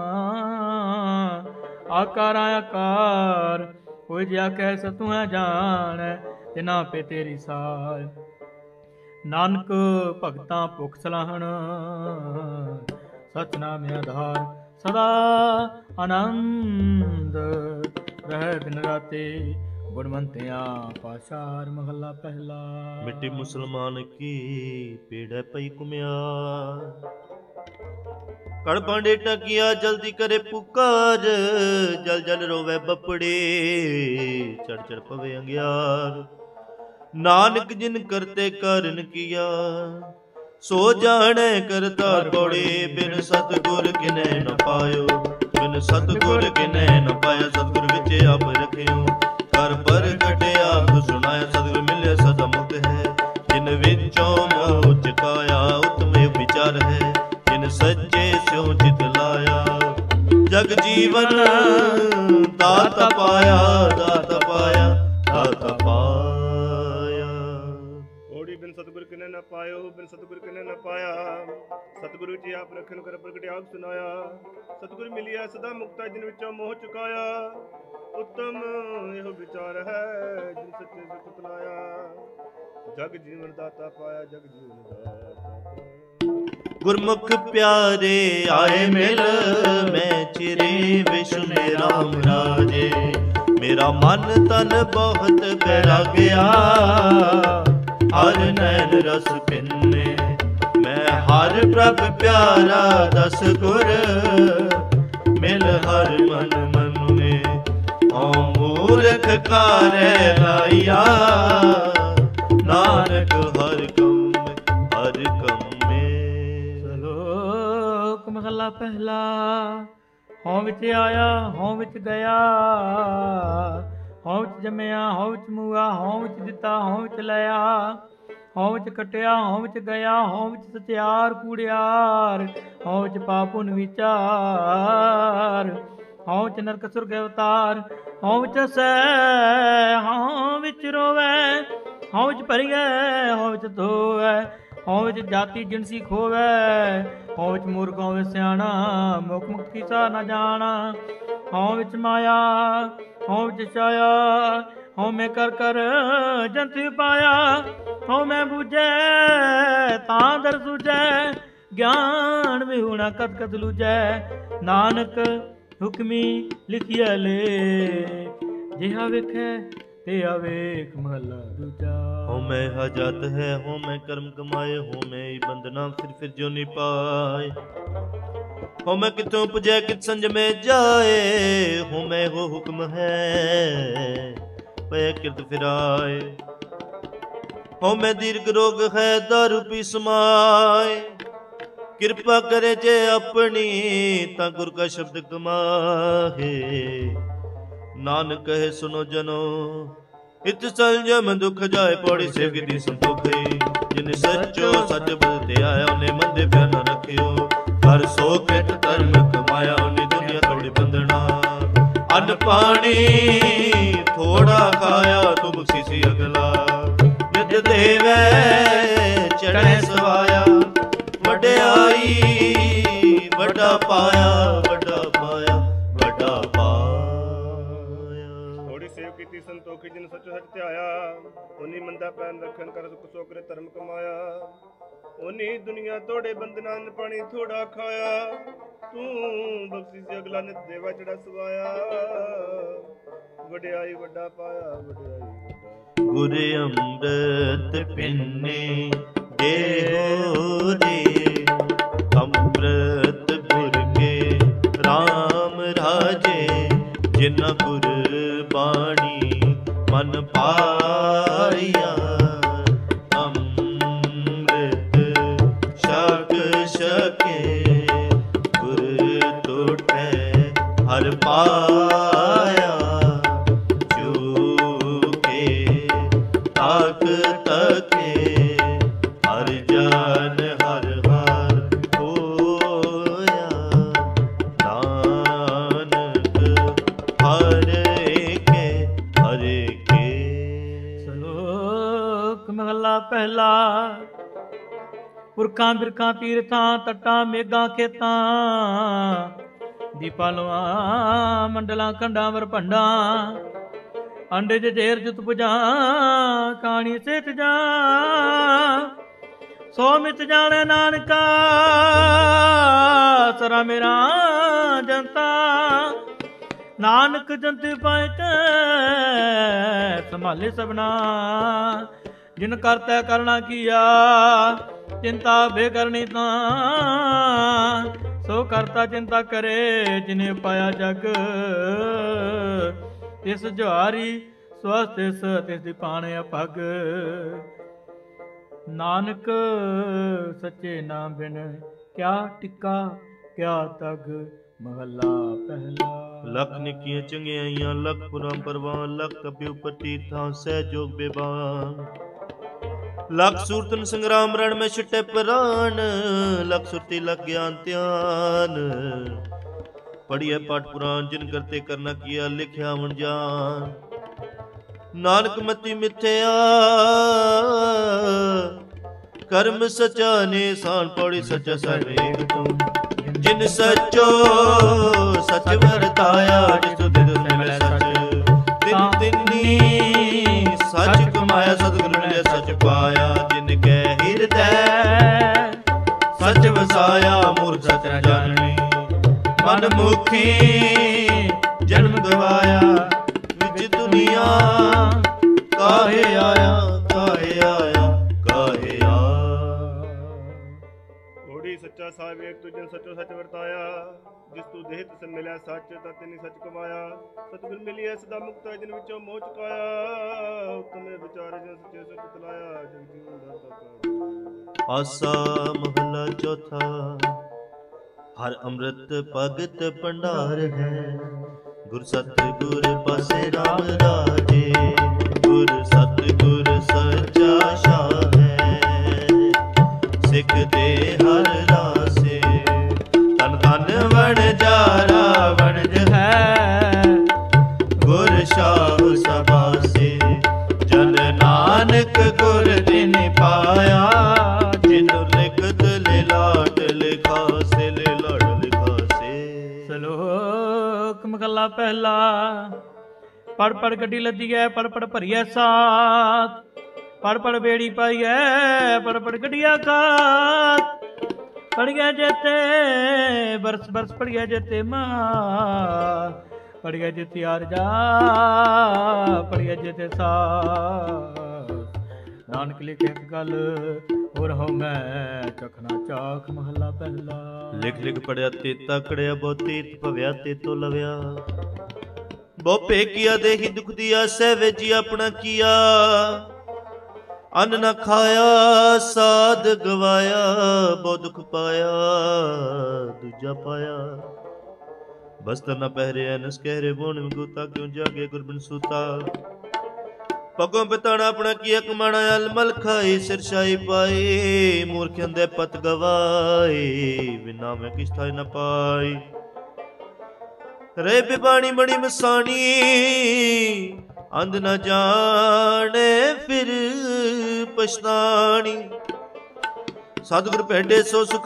ਆਕਾਰਾਂ ਆਕਾਰ ਕੋਈ ਜਿਆ ਕਹਿ ਸਤੂ ਹੈ ਜਾਣ ਤਿਨਾ ਪੇ ਤੇਰੀ ਸਾਰ ਨਾਨਕ ਭਗਤਾਂ ਭੁਖ ਸਲਾਹਣ ਸਤਨਾਮ ਆਧਾਰ ਸਦਾ ਆਨੰਦ ਰਹਿ ਦਿਨ ਰਾਤੇ ਗੁਣਵੰਤਿਆ ਪਾਸ਼ਾਰ ਮਹੱਲਾ ਪਹਿਲਾ। ਮਿੱਟੀ ਮੁਸਲਮਾਨ ਕੀ ਪੀੜੈ ਪਈ ਕੁਮਿਆਰ ਕੜ ਭਾਂਡੇ ਟਕੀਆ ਜਲਦੀ ਕਰੇ ਪੁਕਾਰ ਜਲ ਜਲ ਰੋਵੇ ਬਪੜੇ ਚੜ ਚੜ ਪਵੇ ਅੰਗਿਆਰ ਨਾਨਕ ਜਿਨ ਕਰਤੇ ਕਰਨ ਕੀਆ ਸੋ ਜਾਣੈ ਕਰਤਾ ਕੋੜੇ ਬਿਨ ਸਤਿਗੁਰ ਕਿਨੈ ਨ ਪਾਇਓ ਬਿਨ ਸਤਿਗੁਰ ਕਿਨੈ ਨ ਪਾਇਆ ਸਤਿਗੁਰ ਵਿੱਚ ਆਪ ਰਖਿਓ ਕਰ ਪ੍ਰਗਟ ਆਪ ਸੁਣਾਇਆ ਸਤਿਗੁਰ ਮਿਲਿਆ ਸਦਾ ਮੁਕਤ ਹੈ ਜਿਨ ਵਿੱਚੋਂ ਮੋਹ ਚਕਾਇਆ ਉਤਮ ਵਿਚਾਰ ਹੈ ਜਿਨ ਸੱਚੇ ਸਿਉ ਚਿਤ ਲਾਇਆ ਜਗ ਜੀਵਨ ਦਾਤ ਪਾਇਆ ਦਾਤ ਪਾਇਆ ਦਾਤ ਪਾਇਆ ਓੜੀ ਬਿਨ ਸਤਿਗੁਰ ਕਿਨੇ ਨ ਪਾਇਓ ਬਿਨ ਸਤਿਗੁਰ ਕਿਨੇ ਨ ਪਾਇਆ ਸਤਿਗੁਰੂ ਜੀ ਆਪ ਰਖਣ ਕਰ ਪ੍ਰਗਟ ਆਪ ਸੁਨਾਇਆ ਸਤਿਗੁਰ ਮਿਲਿਆ ਸਦਾ ਮੁਕਤਾ ਜਿਨ ਵਿੱਚੋਂ ਮੋਹ ਚੁਕਾਇਆ ਉਤਮ ਇਹੋ ਵਿਚਾਰ ਹੈ ਜਿਨ ਸੱਚੇ ਸਿਉ ਲਾਇਆ ਜਗ ਜੀਵਨ ਦਾਤਾ ਪਾਇਆ ਜਗ ਜੀਵਨ ਦਾਤਾ ਗੁਰਮੁਖ ਪਿਆਰੇ ਆਏ ਮਿਲ ਮੈਂ ਚਿਰੇ ਵਿਸ਼ਨੇ ਰਾਮ ਰਾਜੇ ਮੇਰਾ ਮਨ ਤਨ ਬਹੁਤ ਬੈਰਾਗਿਆ ਹਰ ਨੈਣ ਰਸ ਪਿੰਨੇ ਮੈਂ ਹਰ ਪ੍ਰਭ ਪਿਆਰਾ ਦਸ ਗੁਰ ਮਿਲ ਹਰ ਮਨ ਮਨੁਨੇ ਓ ਮੂਰਖ ਕਾਰੇ ਲਾਇਆ ਨਾਨਕ ਹਰ ਕਮ ਹਰ ਕਮੇ। ਸ਼ਲੋਕ ਮਹਲਾ ਪਹਿਲਾ। ਹਉ ਵਿੱਚ ਆਇਆ ਹਉ ਵਿੱਚ ਗਿਆ ਹਉ ਵਿੱਚ ਜੰਮਿਆ ਹਉ ਵਿੱਚ ਮੂਆ ਹਉ ਵਿੱਚ ਦਿੱਤਾ ਹਉ ਵਿੱਚ ਲਿਆ ਹਉ ਵਿੱਚ ਕਟਿਆ ਹਉ ਵਿੱਚ ਗਿਆ ਹਉ ਵਿੱਚ ਸਚਿਆਰ ਕੂੜਿਆਰ ਹਉ ਵਿੱਚ ਪਾਪ ਪੁੰਨ ਵਿਚਾਰ ਹਉ ਵਿੱਚ ਨਰਕ ਸੁਰਗ ਅਵਤਾਰ ਹਉ ਵਿੱਚ ਸੈ ਹਉ ਵਿੱਚ ਰੋਵੇ ਹਉ ਵਿੱਚ ਭਰੀਐ ਹਉ ਵਿੱਚ ਧੋਵੈ ਹਉ ਵਿੱਚ ਜਾਤੀ ਜਿਣਸੀ ਖੋਵੈ ਹਉ ਵਿੱਚ ਮੂਰਖ ਹਉ ਵਿੱਚ ਸਿਆਣਾ ਮੁਖ ਮੁਕਤ ਕੀ ਸਾ ਨ ਜਾਣਾ ਹਉ ਵਿੱਚ ਮਾਇਆ ਹਉ ਵਿੱਚ ਛਾਇਆ ਹਉ ਮੈਂ ਕਰ ਕਰ ਜੰਤ ਪਾਇਆ ਹਉ ਮੈਂ ਬੂਝੈ ਤਾਂ ਦਰ ਸੂਝੈ ਗਿਆਨ ਵਿਹੂਣਾ ਕਤ ਕਤ ਲੂਝੈ ਨਾਨਕ ਹੁਕਮੀ ਲਿਖਿਆ ਲੈ ਜਿਹਾ ਵੇਖੈ ਤੇ ਆਵੇਖ ਮਹਲਾ ਦੂਜਾ। ਹੋ ਮੈਂ ਹਜਾਤ ਹੈ ਹੋ ਮੈਂ ਕਰਮ ਕਮਾਏ ਹੋ ਮੈਂ ਹੀ ਬੰਦਨਾ ਫਿਰ ਫਿਰ ਜੋ ਨੀ ਪਾਏ ਹੋ ਮੈਂ ਕਿਤੋਂ ਪੁਜੈ ਕਿਤ ਸੰਜਮੇ ਜਾਏ ਹੋ ਮੈਂ ਹੋ ਹੁਕਮ ਹੈ ਪੈ ਕਿਰਤ ਫਿਰਾਏ ਹੋ ਮੈਂ ਦੀਰਘ ਰੋਗ ਹੈ ਦਾਰੂ ਪੀ ਸਮਾਏ ਕਿਰਪਾ ਕਰੇ ਜੇ ਆਪਣੀ ਤਾਂ ਗੁਰ ਕਾ ਸ਼ਬਦ ਕਮਾਹੇ ਨਾਨਕ ਕਹੇ ਸੁਨੋ ਜਨੋ ਇਤ ਸੰਜਮ ਦੁਖ ਜਾਏ ਪੌੜੀ ਸੇਵ ਕੀ ਸੰਤੋਖੀ ਜਿਨ ਸੱਚੋ ਸੱਚ ਬਲਤੇ ਆਇਆ ਉਹਨੇ ਮੰਦੇ ਪਿਆ ਨਾ ਰੱਖਿਓ ਕਰ ਸੋ ਕਿਤ ਧਰਮ ਕਮਾਇਆ, ਉਹਨੇ ਦੁਨੀਆ ਤੋੜੀ ਬੰਧਨਾ। ਅੰਨ ਪਾਣੀ ਥੋੜਾ ਖਾਇਆ, ਤੂੰ ਬਖਸ਼ੀਸੀ ਅਗਲਾ। ਨਿਤ ਦੇਵੈ ਚੜ੍ਹੈ ਸਵਾਇਆ, ਵਡਿਆਈ ਵੱਡਾ ਪਾਇਆ, ਵੱਡਾ ਪਾਇਆ, ਵੱਡਾ ਪਾਇਆ। ਥੋੜੀ ਸੇਵ ਕੀਤੀ ਸੰਤੋਖੀ, ਜਿਨ ਸੱਚੋ ਸੱਚ ਧਿਆਇਆ। ਉਨੀ ਮੰਦਾ ਪੈਨ ਰੱਖਣ, ਕਰ ਸੁਖ ਸੋਕਰੇ ਧਰਮ ਕਮਾਇਆ। ਉਨੀ ਦੁਨੀਆ ਤੋੜੇ ਬੰਦਨਾ, ਅੰਨ ਪਾਣੀ ਥੋੜਾ ਖਾਇਆ। ਤੂੰ ਬਖਸ਼ੀ ਸੀ ਅਗਲਾ, ਨਿਤ ਦੇਵਾ ਚੜਾ ਸਵਾਇਆ। ਵਡਿਆਈ ਵੱਡਾ ਪਾਇਆ, ਵਡਿਆਈ ਵੱਡਾ। ਗੁਰ ਅੰਮ੍ਰਿਤ ਪਿੰਨੇ ਦੇਹੋ ਰੇ, ਅੰਮ੍ਰਿਤ ਗੁਰ ਕੇ ਰਾਮ ਰਾਜੇ। ਜਿਨਾ ਗੁਰ ਬਾਣੀ ਮਨ ਪਾਇਆ, ਅੰਮ੍ਰਿਤ ਛਕ ਛਕੇ। ਗੁਰ ਟੋਟੈ ਹਰ ਪਾਇਆ, ਜੋ ਕੇ ਤਾਕ ਤਕੇ। ਹਰ ਜਨ ਹਰ ਹਰ ਹੋਇਆ, ਨਾਨਕ ਹਰ ਏਕੇ ਹਰ ਏਕੇ। ਸ਼ਲੋਕ ਮਹਲਾ ਪਹਿਲਾ। ਪੁਰਖਾਂ ਬਿਰਖਾਂ ਤੀਰਥਾਂ ਤੱਟਾਂ ਮੇਘਾਂ ਖੇਤਾਂ, ਦੀਪਾਂ ਲੋਆਂ ਮੰਡਲਾਂ ਖੰਡਾਂ ਵਰਭੰਡਾਂ। ਅੰਡੇ ਜੇਰ ਜੁਤ ਪੁਜਾਂ ਕਾਣੀ ਸਿੱਟ ਜਾ, ਸੋ ਮਿਤ ਜਾਣੇ ਨਾਨਕਾ ਸਰਾ ਮੇਰਾ ਜਨਤਾ। ਨਾਨਕ ਜੰਤਿ ਪਾਇ ਕੈ ਸੰਭਾਲੇ ਸਭਨਾ, ਜਿਨ ਕਰਤੈ ਕਰਣਾ ਕੀਆ ਚਿੰਤਾ ਬੇਕਰਣੀ ਤਾਂ। ਸੋ ਕਰਤਾ ਚਿੰਤਾ ਕਰੇ, ਜਿਨੇ ਪਾਇਆ ਜਗ ਤਿਸ ਜੁਹਾਰੀ। ਸਵਸਤ ਤਿਸ ਤਿਸ ਦੀ ਪਾਣੇ ਅਪਗ, ਨਾਨਕ ਸੱਚੇ ਨਾਮ ਬਿਨ ਕਿਆ ਟਿੱਕਾ ਕਿਆ ਤਗ। ਮਹਲਾ ਪਹਿਲਾ। ਲਖ ਨਿੱਕੀਆਂ ਚੰਗਿਆਈਆਂ, ਲਖ ਪੁਰਾਂ ਪਰਵਾਨ। ਲਖ ਤਪਿ ਉਪਰ ਤੀਰਥਾਂ, ਸਹਿ ਜੋਗ ਬੇਬਾਨ। ਲਖ ਸੂਰਤਨ ਸੰਗਰਾਮ, ਰਣ ਮੈਂ ਛਿਟੇ ਪ੍ਰਾਨ। ਲਖ ਸੁਰਤੀ ਲਖ ਗਿਆਨ ਧਿਆਨ, ਪੜੀਐ ਪਾਠ ਪੁਰਾਨ। ਜਿਨ ਕਰਤੇ ਕਰਨਾ ਕੀਆ, ਲਿਖਿਆ ਵਣ ਜਾਨ। ਨਾਨਕ ਮਤੀ ਮਿਥਿਆ ਕਰਮ ਸਚਾ ਨੇ, ਸਾਨ ਪੌੜੀ ਸੱਚਾ ਸਰਵੇਕ ਤੂੰ। ਜਿਨ ਸਚੋ ਸਚ ਵਰਤਾਇਆ, ਜਿਸ ਤੁਧ ਮਿਲੈ ਸਚ। ਤਿਨ ਤਿਨੀ ਸਚ ਕਮਾਇਆ, ਸਤਿਗੁਰ ਮਿਲਿਆ ਸਚ ਪਾਇਆ। ਜਿਨ ਕੈ ਹਿਰਦੈ ਸਚ ਵਸਾਇਆ, ਮੂਰਖ ਸਚ ਨ ਜਾਣਨੀ। ਮਨ ਮੁਖੀ ਜਨਮ ਗਵਾਇਆ, ਵਿੱਚ ਦੁਨੀਆ ਕਾਹੇ ਆਇਆ, ਕਾਹੇ ਆਇਆ, ਕਾਹੇ ਆਇਆ। ਓੜੀ ਸੱਚਾ ਸਾਹਿਬ ਏਕ ਤੁਜਨ ਸੱਚੋ ਸੱਚ ਵਰਤਾਇਆ। ਜਿਸ ਤੂੰ ਦੇਹ ਤਿਸ ਮਿਲਿਆ ਸੱਚ, ਤਾਂ ਤਿਨੀ ਸੱਚ ਕਮਾਇਆ। ਸਤਿਗੁਰ ਮਿਲਿਆ ਸਦਾ ਮੁਕਤ, ਜਿਨ ਵਿੱਚੋਂ ਮੋਹ ਚੁਕਾਇਆ। ਉਤਮੇ ਵਿਚਾਰੇ ਜਿਨ ਸੱਚੇ ਸੁਖ ਤਲਾਇਆ, ਜਗ ਜੀਵਨ ਦਾਤਾ। ਆਸਾ ਮਹਲਾ ਚੌਥਾ। ਹਰ ਅੰਮ੍ਰਿਤ ਭਗਤ ਭੰਡਾਰ ਹੈ, ਗੁਰ ਸਤਿਗੁਰ ਪਾਸੇ ਰਾਮ ਰਾਜੇ। ਗੁਰ ਸਤਿਗੁਰ ਸੱਚਾ ਸ਼ਾਹ ਹੈ, ਸਿੱਖ ਦੇ ਹਰ ਰਾਸੇ। ਤਨ ਤਨ ਵਣਜਾਰਾ ਵਣਜ ਹੈ, ਗੁਰ ਸ਼ਾਹ ਸਬਾਸੇ। ਜਨ ਨਾਨਕ ਗੁਰ ਦਿਨ ਪਾਇਆ, ਜਿਨੁ ਲਿਖਤ ਲੈ ਲਾਟ ਲਿਖਾਸੇ, ਲੈ ਲਾਟ ਲਿਖਾਸੇ। ਸ਼ਲੋਕ ਮਹਲਾ ਪਹਿਲਾ। ਪੜ ਪੜ ਗੱਡੀ ਲੱਦੀਐ, ਪੜ ਪੜ ਭਰੀਐ ਸਾਥ। ਪੜ ਪੜ ਬੇੜੀ ਪਾਈਐ, ਪੜ ਪੜ ਗੱਡੀਆ ਖਾਤ। ਪੜੀਐ ਜੇਤੇ ਬਰਸ ਬਰਸ, ਪੜੀਐ ਜੇਤੇ ਮਾਂ। ਪੜੀਐ ਜੇਤੇ ਆਰਜਾ, ਪੜੀਐ ਜੇਤੇ ਸਾਥ। ਨਾਨਕ ਲਿਖੇ ਇੱਕ ਗੱਲ, ਹੋਰ ਹੋ ਮੈਂ ਚਖਣਾ ਚਾਖ। ਮਹਲਾ ਪਹਿਲਾ। ਲਿਖ ਲਿਖ ਪੜਿਆ ਤੇਤਾ ਕੜਿਆ, ਬਹੁ ਤੀਰਥ ਭਵਿਆ ਤੇਤੋ ਲਵਿਆ। ਬਹੁ ਪੇਕੀਆ ਦੇਹੀ ਦੁਖ ਦੀਆ, ਸਹਿ ਵੇਜੀ ਆਪਣਾ ਕੀਆ। ਅੰਨ ਨ ਖਾਇਆ ਸਾਧ ਗਵਾਇਆ, ਬਹੁ ਦੁਖ ਪਾਇਆ ਦੂਜਾ ਪਾਇਆ। ਬਸਤਰ ਨ ਪਹਿਰਿਆ ਨਸ ਕਹਿਰੇ, ਬੋਣ ਵਿਗੂਤਾ ਕਿਉ ਜਾਗੇ ਗੁਰਬਿਨ ਸੂਤਾ। ਪਗੋਂ ਬਿਤਾਣਾ ਆਪਣਾ ਕੀਆ ਕਮਾਣਾ ਅਲਮਲ ਖਾਏ ਸਿਰਸ਼ਾਈ ਪਾਏ ਮੂਰਖਿਆਂ ਦੇ ਪਤ ਗਵਾਏ ਬਿਨਾ ਮੈਂ ਕਿਛ ਥਾਇ ਨ ਪਾਈ ਰੇ ਬਿਬਾਣੀ ਬੜੀ ਮਸਾਣੀ ਅੰਧ ਨ ਜਾਣੇ ਫਿਰ ਪਛਤਾਣੀ ਸਤਿਗੁਰ ਭੇਡੇ ਸੋ ਸੁਖ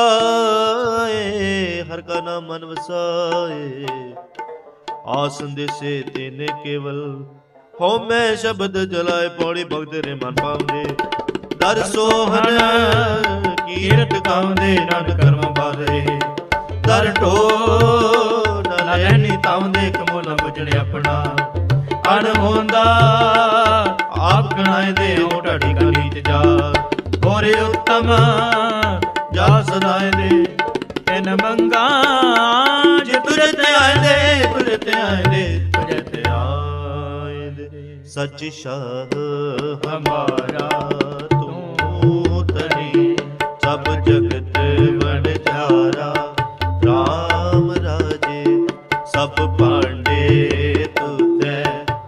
ਪਾਏ ਹਰ ਕਾ ਨਾਮ ਮਨ ਵਸਾਏ ਆਸਨ ਦੇਸੇ ਤੇਨੇ ਕੇਵਲ ਹੋ ਮੈਂ ਸ਼ਬਦ ਜਲਾਏ ਪੌੜੀ ਭਗਤ ਰੇ ਮਨ ਪਾਉਂਦੇ ਦਰ ਸੋਹਨ ਕੀਰਤ ਗਾਉਂਦੇ ਨਾਨਕ ਕਰਮ ਬਾਰੇ ਦਰ ਢੋ ਨ ਲੈਣੀ ਤਾਉਂਦੇ ਕਮੋਲਾ ਬੁਝਣੇ ਆਪਣਾ ਅਣ ਹੋਂਦਾ ਆਪ ਗਣਾਏ ਦੇ ਹੋ ਢਾਡੀ ਕਾ ਨੀਚ ਜਾ ਹੋਰੇ ਉੱਤਮ ਜਾ ਸਦਾਏ ਦੇ ਤਿਨ ਮੰਗਾ ਜੇ ਤੁਰਤ ਆਏ ਦੇ ਤੁਰਤ ਆਏ ਦੇ ਤੁਰਤ ਆਏ ਦੇ ਸੱਚ ਸ਼ਾਹ ਹਮਾਰਾ ਤੂੰ ਤਨੀ ਸਭ ਜਗਤ ਵਣਜਾਰਾ ਰਾਮ ਰਾਜੇ ਸਭ ਪਾਂਡੇ ਤੁਧੈ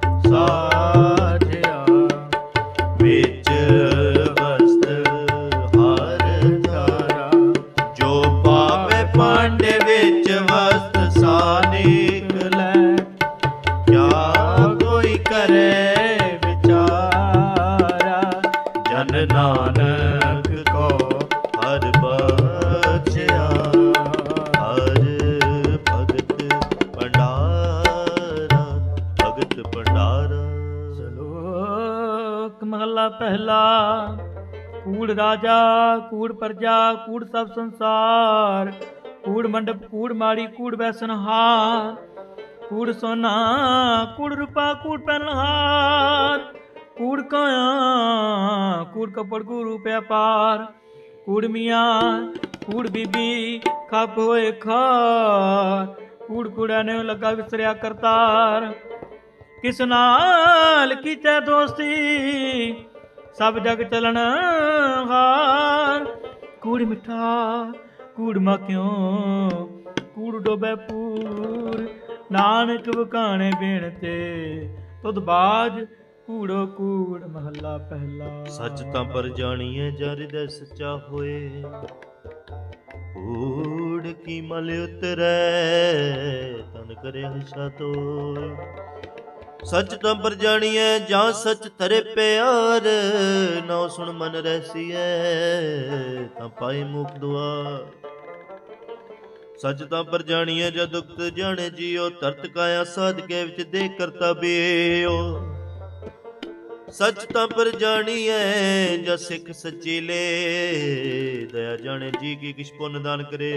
ਸਾਧਿਆ ਵਿੱਚ ਵਸਤ ਹਰ ਧਾਰਾ ਜੋ ਪਾਵੇ ਪਾਂਡੇ ਵਿੱਚ ਵਸਤ ਸਾਨਿਕ ਲੈ ਕਿਆ ਕੋਈ ਕਰੇ ਵਿਚਾਰਾ ਜਨ ਨਾਨਕ ਕੋ ਹਰ ਬਖਸ਼ਿਆ ਹਰ ਭਗਤ ਭੰਡਾਰਾ ਭਗਤ ਭੰਡਾਰਾ। ਸ਼ਲੋਕ ਮਹਲਾ ਪਹਿਲਾ। ਕੂੜ ਰਾਜਾ ਕੂੜ ਪ੍ਰਜਾ ਕੂੜ ਸਭ ਸੰਸਾਰ ਕੂੜ ਮੰਡਪ ਕੂੜ ਮਾੜੀ ਕੂੜ ਬੈਸਨਹਾਰ ਕੂੜ ਸੋਨਾ ਕੂੜ ਰੂਪਾ ਕੂੜ ਪਹਿਨਹਾਰ ਕੂੜ ਕਾਇਆ ਕੂੜ ਕਪੜ ਕੂੜ ਰੂਪਿਆ ਪਾਰ ਕੂੜ ਮੀਆਂ ਕੂੜ ਬੀਬੀ ਖਪ ਹੋਏ ਖਾਰ ਕੂੜ ਕੂੜਾ ਨੇ ਲੱਗਾ ਵਿਸਰਿਆ ਕਰਤਾਰ ਕਿਸ ਨਾਲ ਕੀਤੇ ਦੋਸਤੀ ਸਭ ਜਗ ਚਲਣ ਹਾਰ ਕੂੜ ਮਿੱਠਾ ਕੂੜ ਮਕਿਓ ਕੂੜ ਡੋਬੈ ਪੂਰ ਨਾਨਕ ਵਕਾਣੇ ਬੇਣ ਤੇ ਤੁਧ ਬਾਜ ਕੂੜੋ ਕੂੜ ਮਹੱਲਾ ਪਹਿਲਾ। ਸੱਚ ਤਾਂ ਪਰ ਜਾਣੀਐ ਜਰ ਦੇ ਸੱਚਾ ਹੋਏ ਕੂੜ ਕੀ ਮਲ ਉਤਰੈ ਤਨ ਕਰੇ ਹਸ਼ਾ ਤੋਏ ਸੱਚ ਤਾਂ ਪਰ ਜਾਣੀਐ ਜਾਂ ਸੱਚ ਤਰੇ ਪਿਆਰ ਨਾ ਸੁਣ ਮਨ ਰਹਿਸੀਐ ਤਾਂ ਪਾਈ ਮੁਖ ਦੁਆਰ ਸੱਚ ਤਾਂ ਪਰ ਜਾਣੀਐ ਜਦ ਦੁਖਤ ਜਾਣੇ ਜੀਓ ਤਰਤ ਕਾਇਆ ਸਾਧ ਕੇ ਵਿੱਚ ਦੇ ਕਰਤਾ ਬੇਓ ਸੱਚ ਤਾਂ ਪਰ ਜਾਣੀਐ ਜਾਂ ਸਿੱਖ ਸੱਚੀ ਲੈ ਦਇਆ ਜਾਣੇ ਜੀ ਕੀ ਕਿਛ ਪੁੰਨ ਦਾਨ ਕਰੇ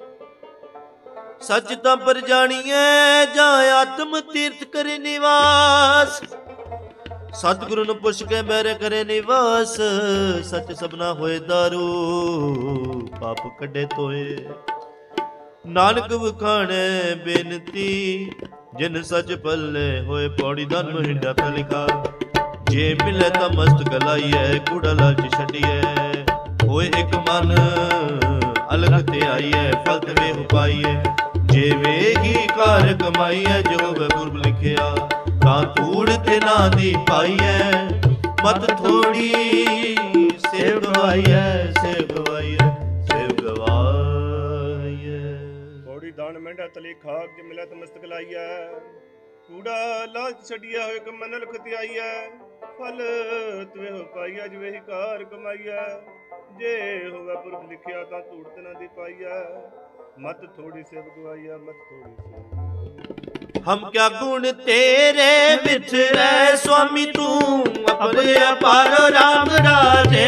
ਸੱਚ ਤਾਂ ਪਰ ਜਾਣੀਐ ਜਾਂ ਆਤਮ ਤੀਰਥ ਕਰੇ ਨਿਵਾਸ ਸਤਿਗੁਰੂ ਨੂੰ ਪੁੱਛ ਕੇ ਬਹਿਰੇ ਕਰੇ ਨਿਵਾਸ ਸੱਚ ਸਭਨਾ ਹੋਏ ਦਾਰੂ ਪਾਪ ਕੱਢੇ ਤੋਏ ਨਾਨਕ ਵਖਾਣੇ ਬੇਨਤੀ ਜਿਨ ਸੱਚ ਪੱਲੇ ਹੋਏ ਪੌੜੀ ਧਨ ਮਹਿੰਡਾ ਤਾਂ ਲਿਖਾ ਜੇ ਮਿਲੇ ਤਾਂ ਮਸਤ ਗਲਾਈਐ ਕੂੜਾ ਲਾਲਚ ਛੱਡੀਐ ਹੋਏ ਇੱਕ ਮਨ ਅਲਗ ਤੇ ਆਈਐ ਫਲ ਤੇ ਵੇਹ ਪਾਈਐ ਜੇ ਵੇਗੀ ਕਾਰ ਕਮਾਈਐ ਜੋ ਵੇ ਗੁਰਬ ਲਿਖਿਆ ਤਾਂ ਕੂੜ ਤੇ ਨਾ ਦੀ ਪਾਈਐ ਮਤ ਥੋੜੀ ਸੇਵ ਗਵਾਈਐ ਸੇਵ ਗਵਾਈਐ ਸੇਵ ਗਵਾਈਐ ਪੌੜੀ ਦਾਨ ਮਹਿੰਡਾ ਤਲੀ ਖਾਕ ਜੇ ਮਿਲਿਆ ਤਾਂ ਮਸਤਕ ਲਾਈਐ ਕੂੜਾ ਲਾਲਚ ਛੱਡਿਆ ਹੋਏ ਕਮਨ ਲਖਤ ਆਈਐ ਫਲ ਤਵੇ ਹੋ ਪਾਈਐ ਜਿਵੇਂ ਹੀ ਕਾਰ ਕਮਾਈਐ ਜੇ ਹੋਵੇ ਪੁਰਖ ਲਿਖਿਆ ਤਾਂ ਧੂੜ ਤੇ ਨਾ ਦੀ ਪਾਈਐ ਮਤ ਥੋੜੀ ਸੇਵ ਗਵਾਈਐ ਮਤ ਥੋੜੀ ਸੇਵ। ਹਮ ਕਿਆ ਗੁਣ ਤੇਰੇ ਵਿਚਰੈ ਸੁਆਮੀ ਤੂੰ ਅਪਰੇ ਅਪਾਰ ਰਾਮ ਰਾਜੇ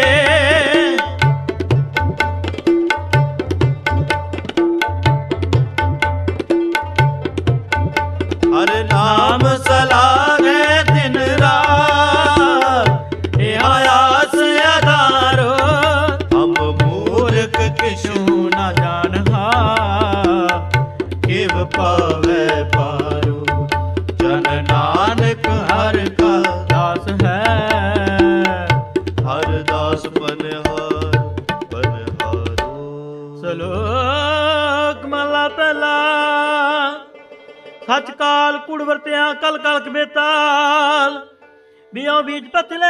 ਹਰ ਨਾਮ ਸਲਾਗੇ ਦਿਨ ਰਾਤ ਇਹ ਆਸ ਆਧਾਰੋ ਹਮ ਮੂਰਖ ਕਿਛੂ ਨਾ ਜਾਣਹਾ ਕਿਵ ਪਾਵੇ ਪਾਰੋ ਜਨ ਨਾਨਕ ਹਰ ਕਾ ਦਾਸ ਹੈ ਹਰ ਦਾਸ ਬਨਹਾਰ ਬਨਹਾਰੋ। ਸ਼ਲੋਕ ਮਹਲਾ ਪਹਿਲਾ। ਸੱਚ ਕਾਲ ਕੂੜ ਵਰਤਿਆ ਕਲ ਕਲਕ ਬੇਤਾਲ बियो बीज पत ले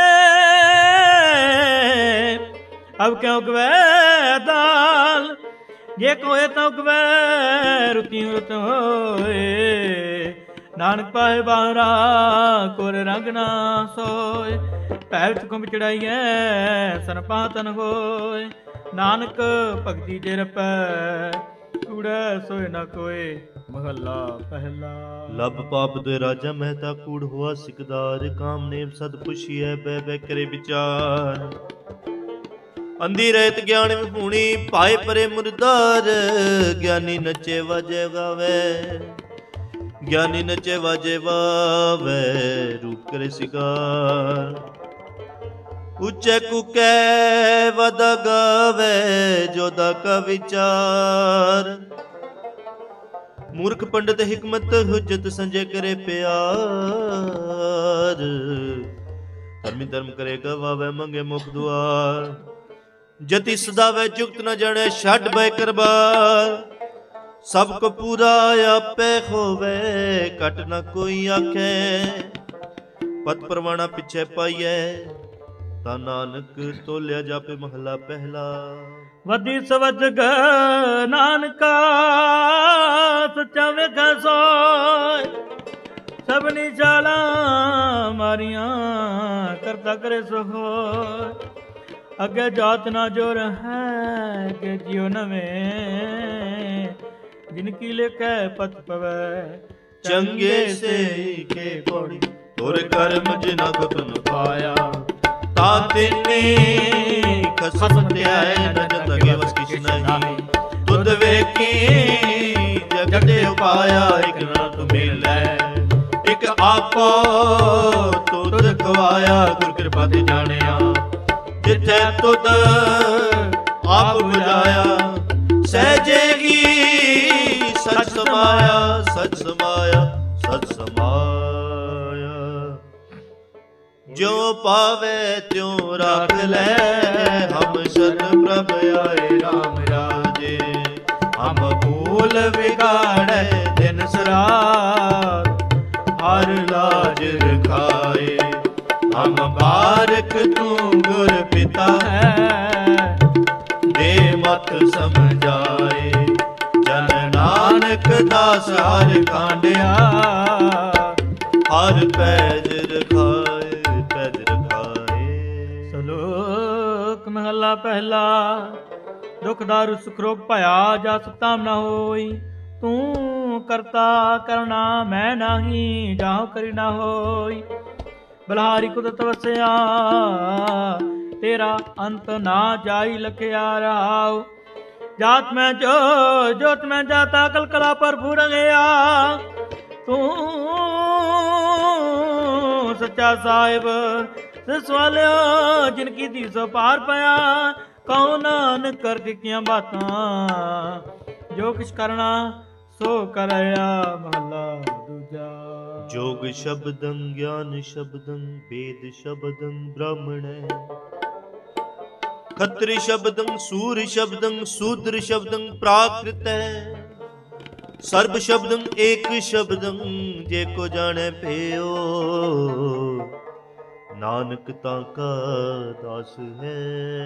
गए, अब क्यों उगवे दाल, जे कोए तो उगवे रुती रुत होए, नानक पाए बारा कोर रंग ना सोए, पैर कुंभ चढ़ाइए सन पातन होए, नानक भगती जे रपै कूड़े सोए न कोए, महला पहला। लभ पाप दे राजा महता कूड़ हुआ सिकदार, काम नेम सद पुछिए बह बह करे विचार, अंधी रहत ज्ञान विभूणी पाए परे मुरदार, ज्ञानी नचे वाजे गावे, ज्ञानी नचे वाजे वावे, रूप करे सिगार, उच्चे कुके वदा गावे, जोदा का विचार, मूर्ख पंडित हिकमत हुज्जत संजय करे प्यार, धर्मी धर्म करे गवावे मंगे मुख द्वार, जति सदावे जुक्त न जाने छड भय करबार, सब को पूरा आपे होवे कट न कोई आखे, पत परवाना पिछे पाइए ता नानक तोलिया जापे महला पहला। वदी सवज ग नानका सच्चा वेख सोय, सबनी चाला मारिया करता करे सो होय, अगे जात ना जोर है के जियो नवें, जिनकी लेके पत पवे चंगे से के पौड़ी, तोर कर्म जिना को तुन पाया, ता तिन्नी खसम त्याय न जत लगे वस किछ नहीं, तुद वेखी जगते उपाया, एक ना तु मिलै एक आपो तुद खवाया, गुर कृपा ते जानिया जिथे तुद आप बुझाया, सहजेगी सच समाया, सच समाया, सच समाया, जो पावे त्यों राख ले, हम शरण प्रभ आए राम राजे, हम भूल बिगाड़े दिन सरार, हर लाज रखाए, हम बारक तू गुर पिता है, दे मत समझाए, जन नानक दास हर कांडिया, हर पैज रखाए, पैज रखाए। सलोक महला पहला। दुख दारु सुख रोग भया जस ताम न होई, तू करता करना मैं नाही, जाहु करी ना होई, बलहारी कुदरत वसया तेरा अंत ना जाई लखया रहाओ, जात में जो जोत में जाता कलकला पर भूरंगया, तू सच्चा साहिब सवालिया जिनकी दी सो पार पाया, कौन नानक करके किया बातां, जो किछ करना सो करया महला दूजा। जोग शब्दं ज्ञान शब्दं वेद शब्दं ब्राह्मण, खत्री शब्दं सूर शब्दं शूद्र शब्दं प्राकृत, सर्ब शब्दं एक शब्दं जे को जाने पेयो, नानक ताका दास है,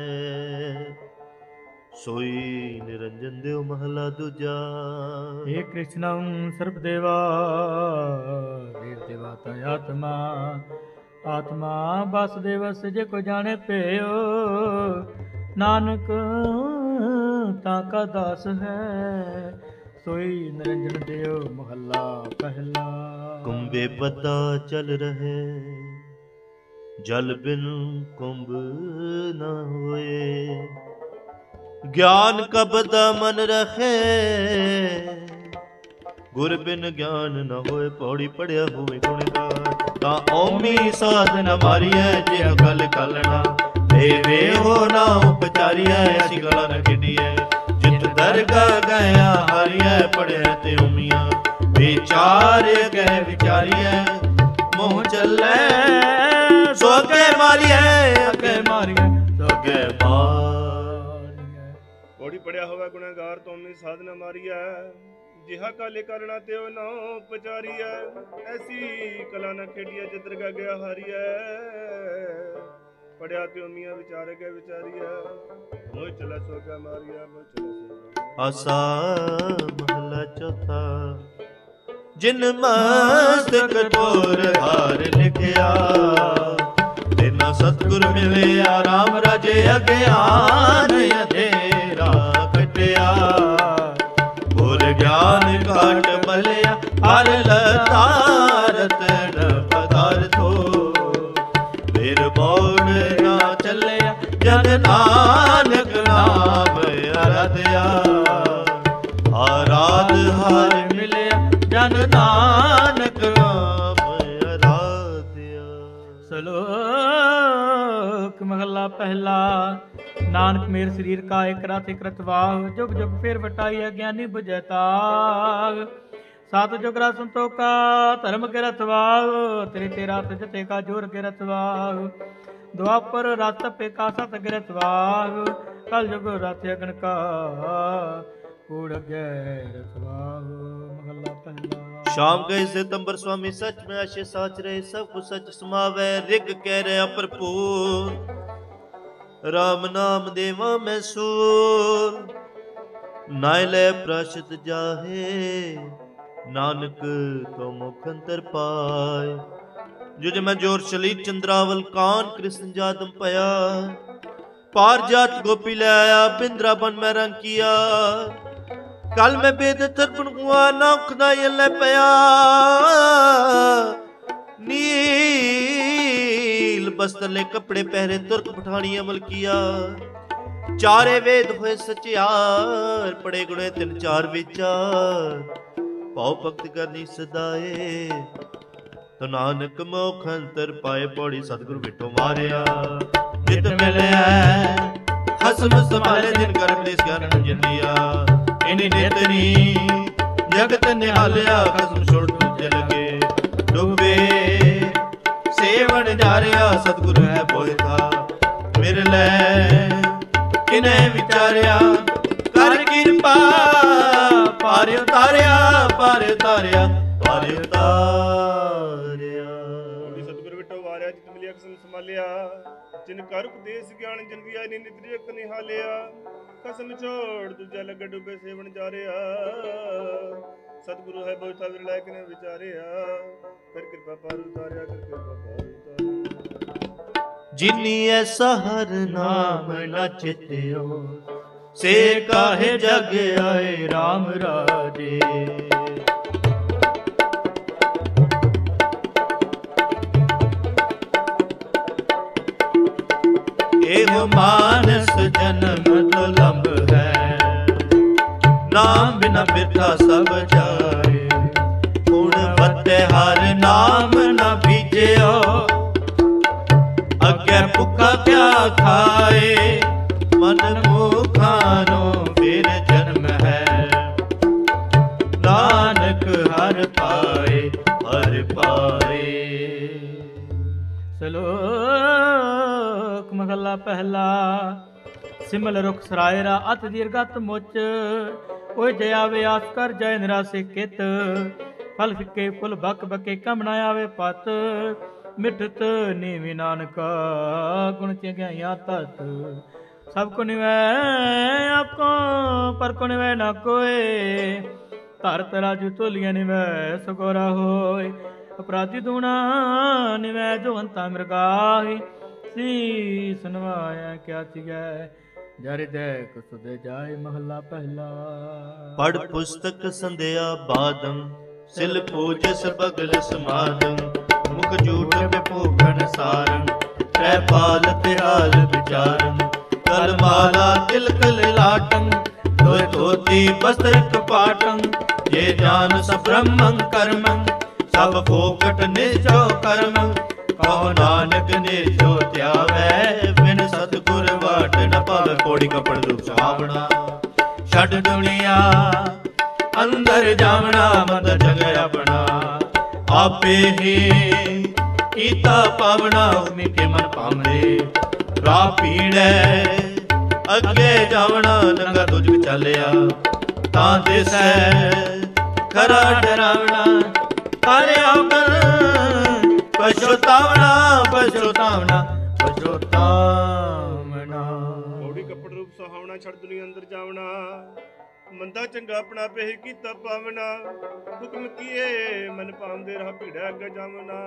सोई निरंजन देव महला दूजा। हे कृष्णं सर्वदेवा देव देवता आत्मा, आत्मा वासुदेवस जे को जाने पेयो, नानक ताका दास है, सोई निरंजन देव महला पहला। कुंभे पता चल रहे जल बिन कुंभ न होए, ज्ञान कबदा मन रखे, गुर बिन ज्ञान न होए, पौड़ी पढ़िया होवे गुणगान, ता ओमी साधन मारिया जे गल कलना, देवे हो ना उपचारिया ऐसी गला न खेडिए, जित दरगाह गया हारिया पढ़िया ते उमिया, विचार गए विचारिए मोह चले, सो के मारिए अगे मारिए सो के मारिए। ਪੌੜੀ ਪੜਿਆ ਹੋਵੇ ਗੁਨਾਹਗਾਰ ਤੋਂ ਮੀ ਸਾਧਨਾ ਮਾਰੀਐ, ਜਿਹਾ ਕਾਲੇ ਕਰਨਾ ਤੇ ਉਹ ਨਾ ਪਚਾਰੀਐ, ਐਸੀ ਕਲਾ ਨਾ ਖੇਡੀਐ ਜਿਦਰ ਗਾ ਗਿਆ ਹਾਰੀਐ। ਪੜਿਆ ਤੇ ਮੀਆਂ ਵਿਚਾਰ ਕੇ ਵਿਚਾਰੀਐ, ਮੋਹ ਚਲਾ ਸੋ ਕਾ ਮਾਰੀਆ, ਮੋਹ ਚਲਾ ਸੋ। ਆਸਾ ਮਹਲਾ ਚੌਥਾ। ਜਿਨ ਮਸਤਕ ਤੋਰ ਹਾਰ ਲਿਖਿਆ, ਤੇਨਾ ਸਤਿਗੁਰ ਮਿਲਿਆ ਰਾਮ ਰਾਜੇ ਅਗਿਆਨ ਅਧੇਰਾ ਕਟਿਆ। ਗੁਰ ਗਿਆਨ ਘਾਟ ਮਲਿਆ ਹਰ ਲਤਾਰਤ ਨ ਪਦਾਰਥੋ। ਫਿਰ ਮੋੜ ਨਾ ਚੱਲਿਆ ਜਨ ਨਾਨਕ ਨਾਮ ਅਰਾਧਿਆ। ਆਰਾਧ ਹਰ ਮਿਲਿਆ ਜਨ ਨਾਨਕ ਨਾਮ ਅਰਾਧਿਆ। ਸ਼ਲੋਕ ਮਹਲਾ ਪਹਿਲਾ। ਨਾਨਕ ਮੇਰ ਸਰੀਰ ਕਾ ਇਕ ਰਥ ਇਕ ਰਤਵਾਹ, ਜੁਗ ਜੁਗ ਫੇਰ ਵਟਾਈ ਅਗਿਆਨੀ ਬੁਝੈ ਤਾਗ। ਸਤ ਜੁਗ ਰਾ ਸੰਤੋਖਾ ਧਰਮ ਕੇ ਰਤਵਾਹ, ਤੇਰੇ ਤੇ ਰਥ ਜਤੇ ਕਾ ਜੋਰ ਕੇ ਰਤਵਾਹ। ਦੁਆਪਰ ਰਥ ਪੇਕਾ ਸਤ ਕੇ ਰਤਵਾਹ, ਕਲ ਜੁਗ ਰਥ ਅਗਨ ਕਾ ਕੂੜ ਗੈ ਰਤਵਾਹ। ਮਹਲਾ ਪਹਿਲਾ। शाम गए सितंबर स्वामी सच में आशे साच रहे, सब कुछ सच समावे रिग कह रहे अप्रपूर। राम नाम देवा मैं सूर, नाय ले प्राशत जाहे, नानक तो मुख अंतर पाए। जुज मैं जोर शली चंद्रावल कान कृष्ण जादम पया। पार जात गोपी ले आया, बिंद्रा बन में रंग किया। कल मैं बेद तरपण हुआ, नौख ना ले पया। नील बस्तले कपड़े पहरे, तुर्क पठानी अमल किया। चारे वेद हुए सचियार, पड़े गुणे तिन चार विचार। भाव भक्त करनी सदाए, तो नानक मोख अंतर पाए। पौड़ी सतगुरु बिठो मारिया, नित मिलिया हसम संभाले दिन करम देस ज्ञान जनिया। इन्हीं नेतनी जगत निहालिया, खसम छोड़ दूजे लगे डूबे। सेवन जारिया सतगुरु है बोए था, मेरे ले किन्हें विचारिया। कर कृपा पार उतारिया, पार उतारिया, पार उतारिया। सतगुरु बिठो वारिया, जित मिलिया खसम संभालिया। जिन कर उपदेश ज्ञान जन दिया, इन्हीं नित जगत निहालिया। कसम छोड़ दूजा लगे डूबे, सेवन जा रहा। सतगुरु है बहुत विरला किने विचारिया। कर कृपा पार उतारिया, कर कृपा पार उतारिया। जिनी ऐसा हर नाम न चित्यो, से काहे जग आए राम राजे। एहो मानस जन्म दुलंभ है, नाम बिना बिरथा सब जाए। गुण फते हर नाम न बीजियो, अगे भुखा क्या खाए। मन मुखानो फिर जन्म है, नानक हर पाए हर पाए। ਸ਼ਲੋਕ ਮਹਲਾ ਪਹਿਲਾ। ਸਿਮਲ ਰੁਖ ਸਰਾਇਰਾ ਅਤ ਦੀਰਘਤ ਮੁੱਚ, ਓਏ ਜੈ ਆਵੇ ਆਸ ਕਰ ਜੈ ਨਿਰਾਸੇ ਕਿਤ। ਫਲ ਫਿੱਕੇ ਫੁੱਲ ਬਕ ਬਕੇ ਕਮ ਨਾ ਆਵੇ ਪਤ। ਮਿਠਤ ਨੀਵੀ ਨਾਨਕਾ ਗੁਣ ਚੰਗਿਆਈਆਂ ਤਤ। ਸਭ ਕੋ ਨਿਵੈ ਆਪਕੋ ਪਰ ਕੋ ਨਿਵੈ ਨਾ ਕੋਏ। ਧਰਤ ਰਾਜੂ ਤੋਲੀਆਂ ਨਿਵੈ ਸਗੋਰਾ ਹੋਏ। अपराधी दूना निवै जो अंता मृगाही। सीस नवाया क्या चिगै, जर देख सुदे जाए। महला पहला। पढ़ पुस्तक संध्या बादम, सिल पूजस बगल समादम। मुख जूठ विभूषण सारं, त्रै पाल तिहाल विचारं। कल माला तिलक लाटं, दोय धोती वस्त्र कपाटं। ये जान सब ब्रह्मं कर्मं, सब फोकट निजो कर्म। कहो नानक निजो त्यावै, बिन सतगुर वाट न पावे। कोड़ी कपड़ रूप सुहावना, छड़ दुनिया अंदर जावना। मंद जग अपना, आपे ही कीता पावना। मिटे मन पावने राह पीड़ै, अगे जावना। नंगा तुझ चलिया तां दिसै ਖਰਾ ਡਰਾਵਣਾ ਕਰ ਅਵਗਣ ਪਛਤਾਵਣਾ ਪਛਤਾਵਣਾ ਪਛਤਾਵਣਾ। ਔੜੀ ਕੱਪੜ ਰੂਪ ਸੁਹਾਵਣਾ ਛੱਡ ਦੁਨੀਆ ਅੰਦਰ ਜਾਵਣਾ ਮੰਦਾ ਚੰਗਾ ਆਪਣਾ ਪਹਿ ਕੀਤਾ ਪਾਵਣਾ ਹੁਕਮ ਕੀਏ ਮਨ ਪਾਉਂਦੇ ਰਹਾ ਭੀੜਾ ਅੱਗੇ ਜਾਵਣਾ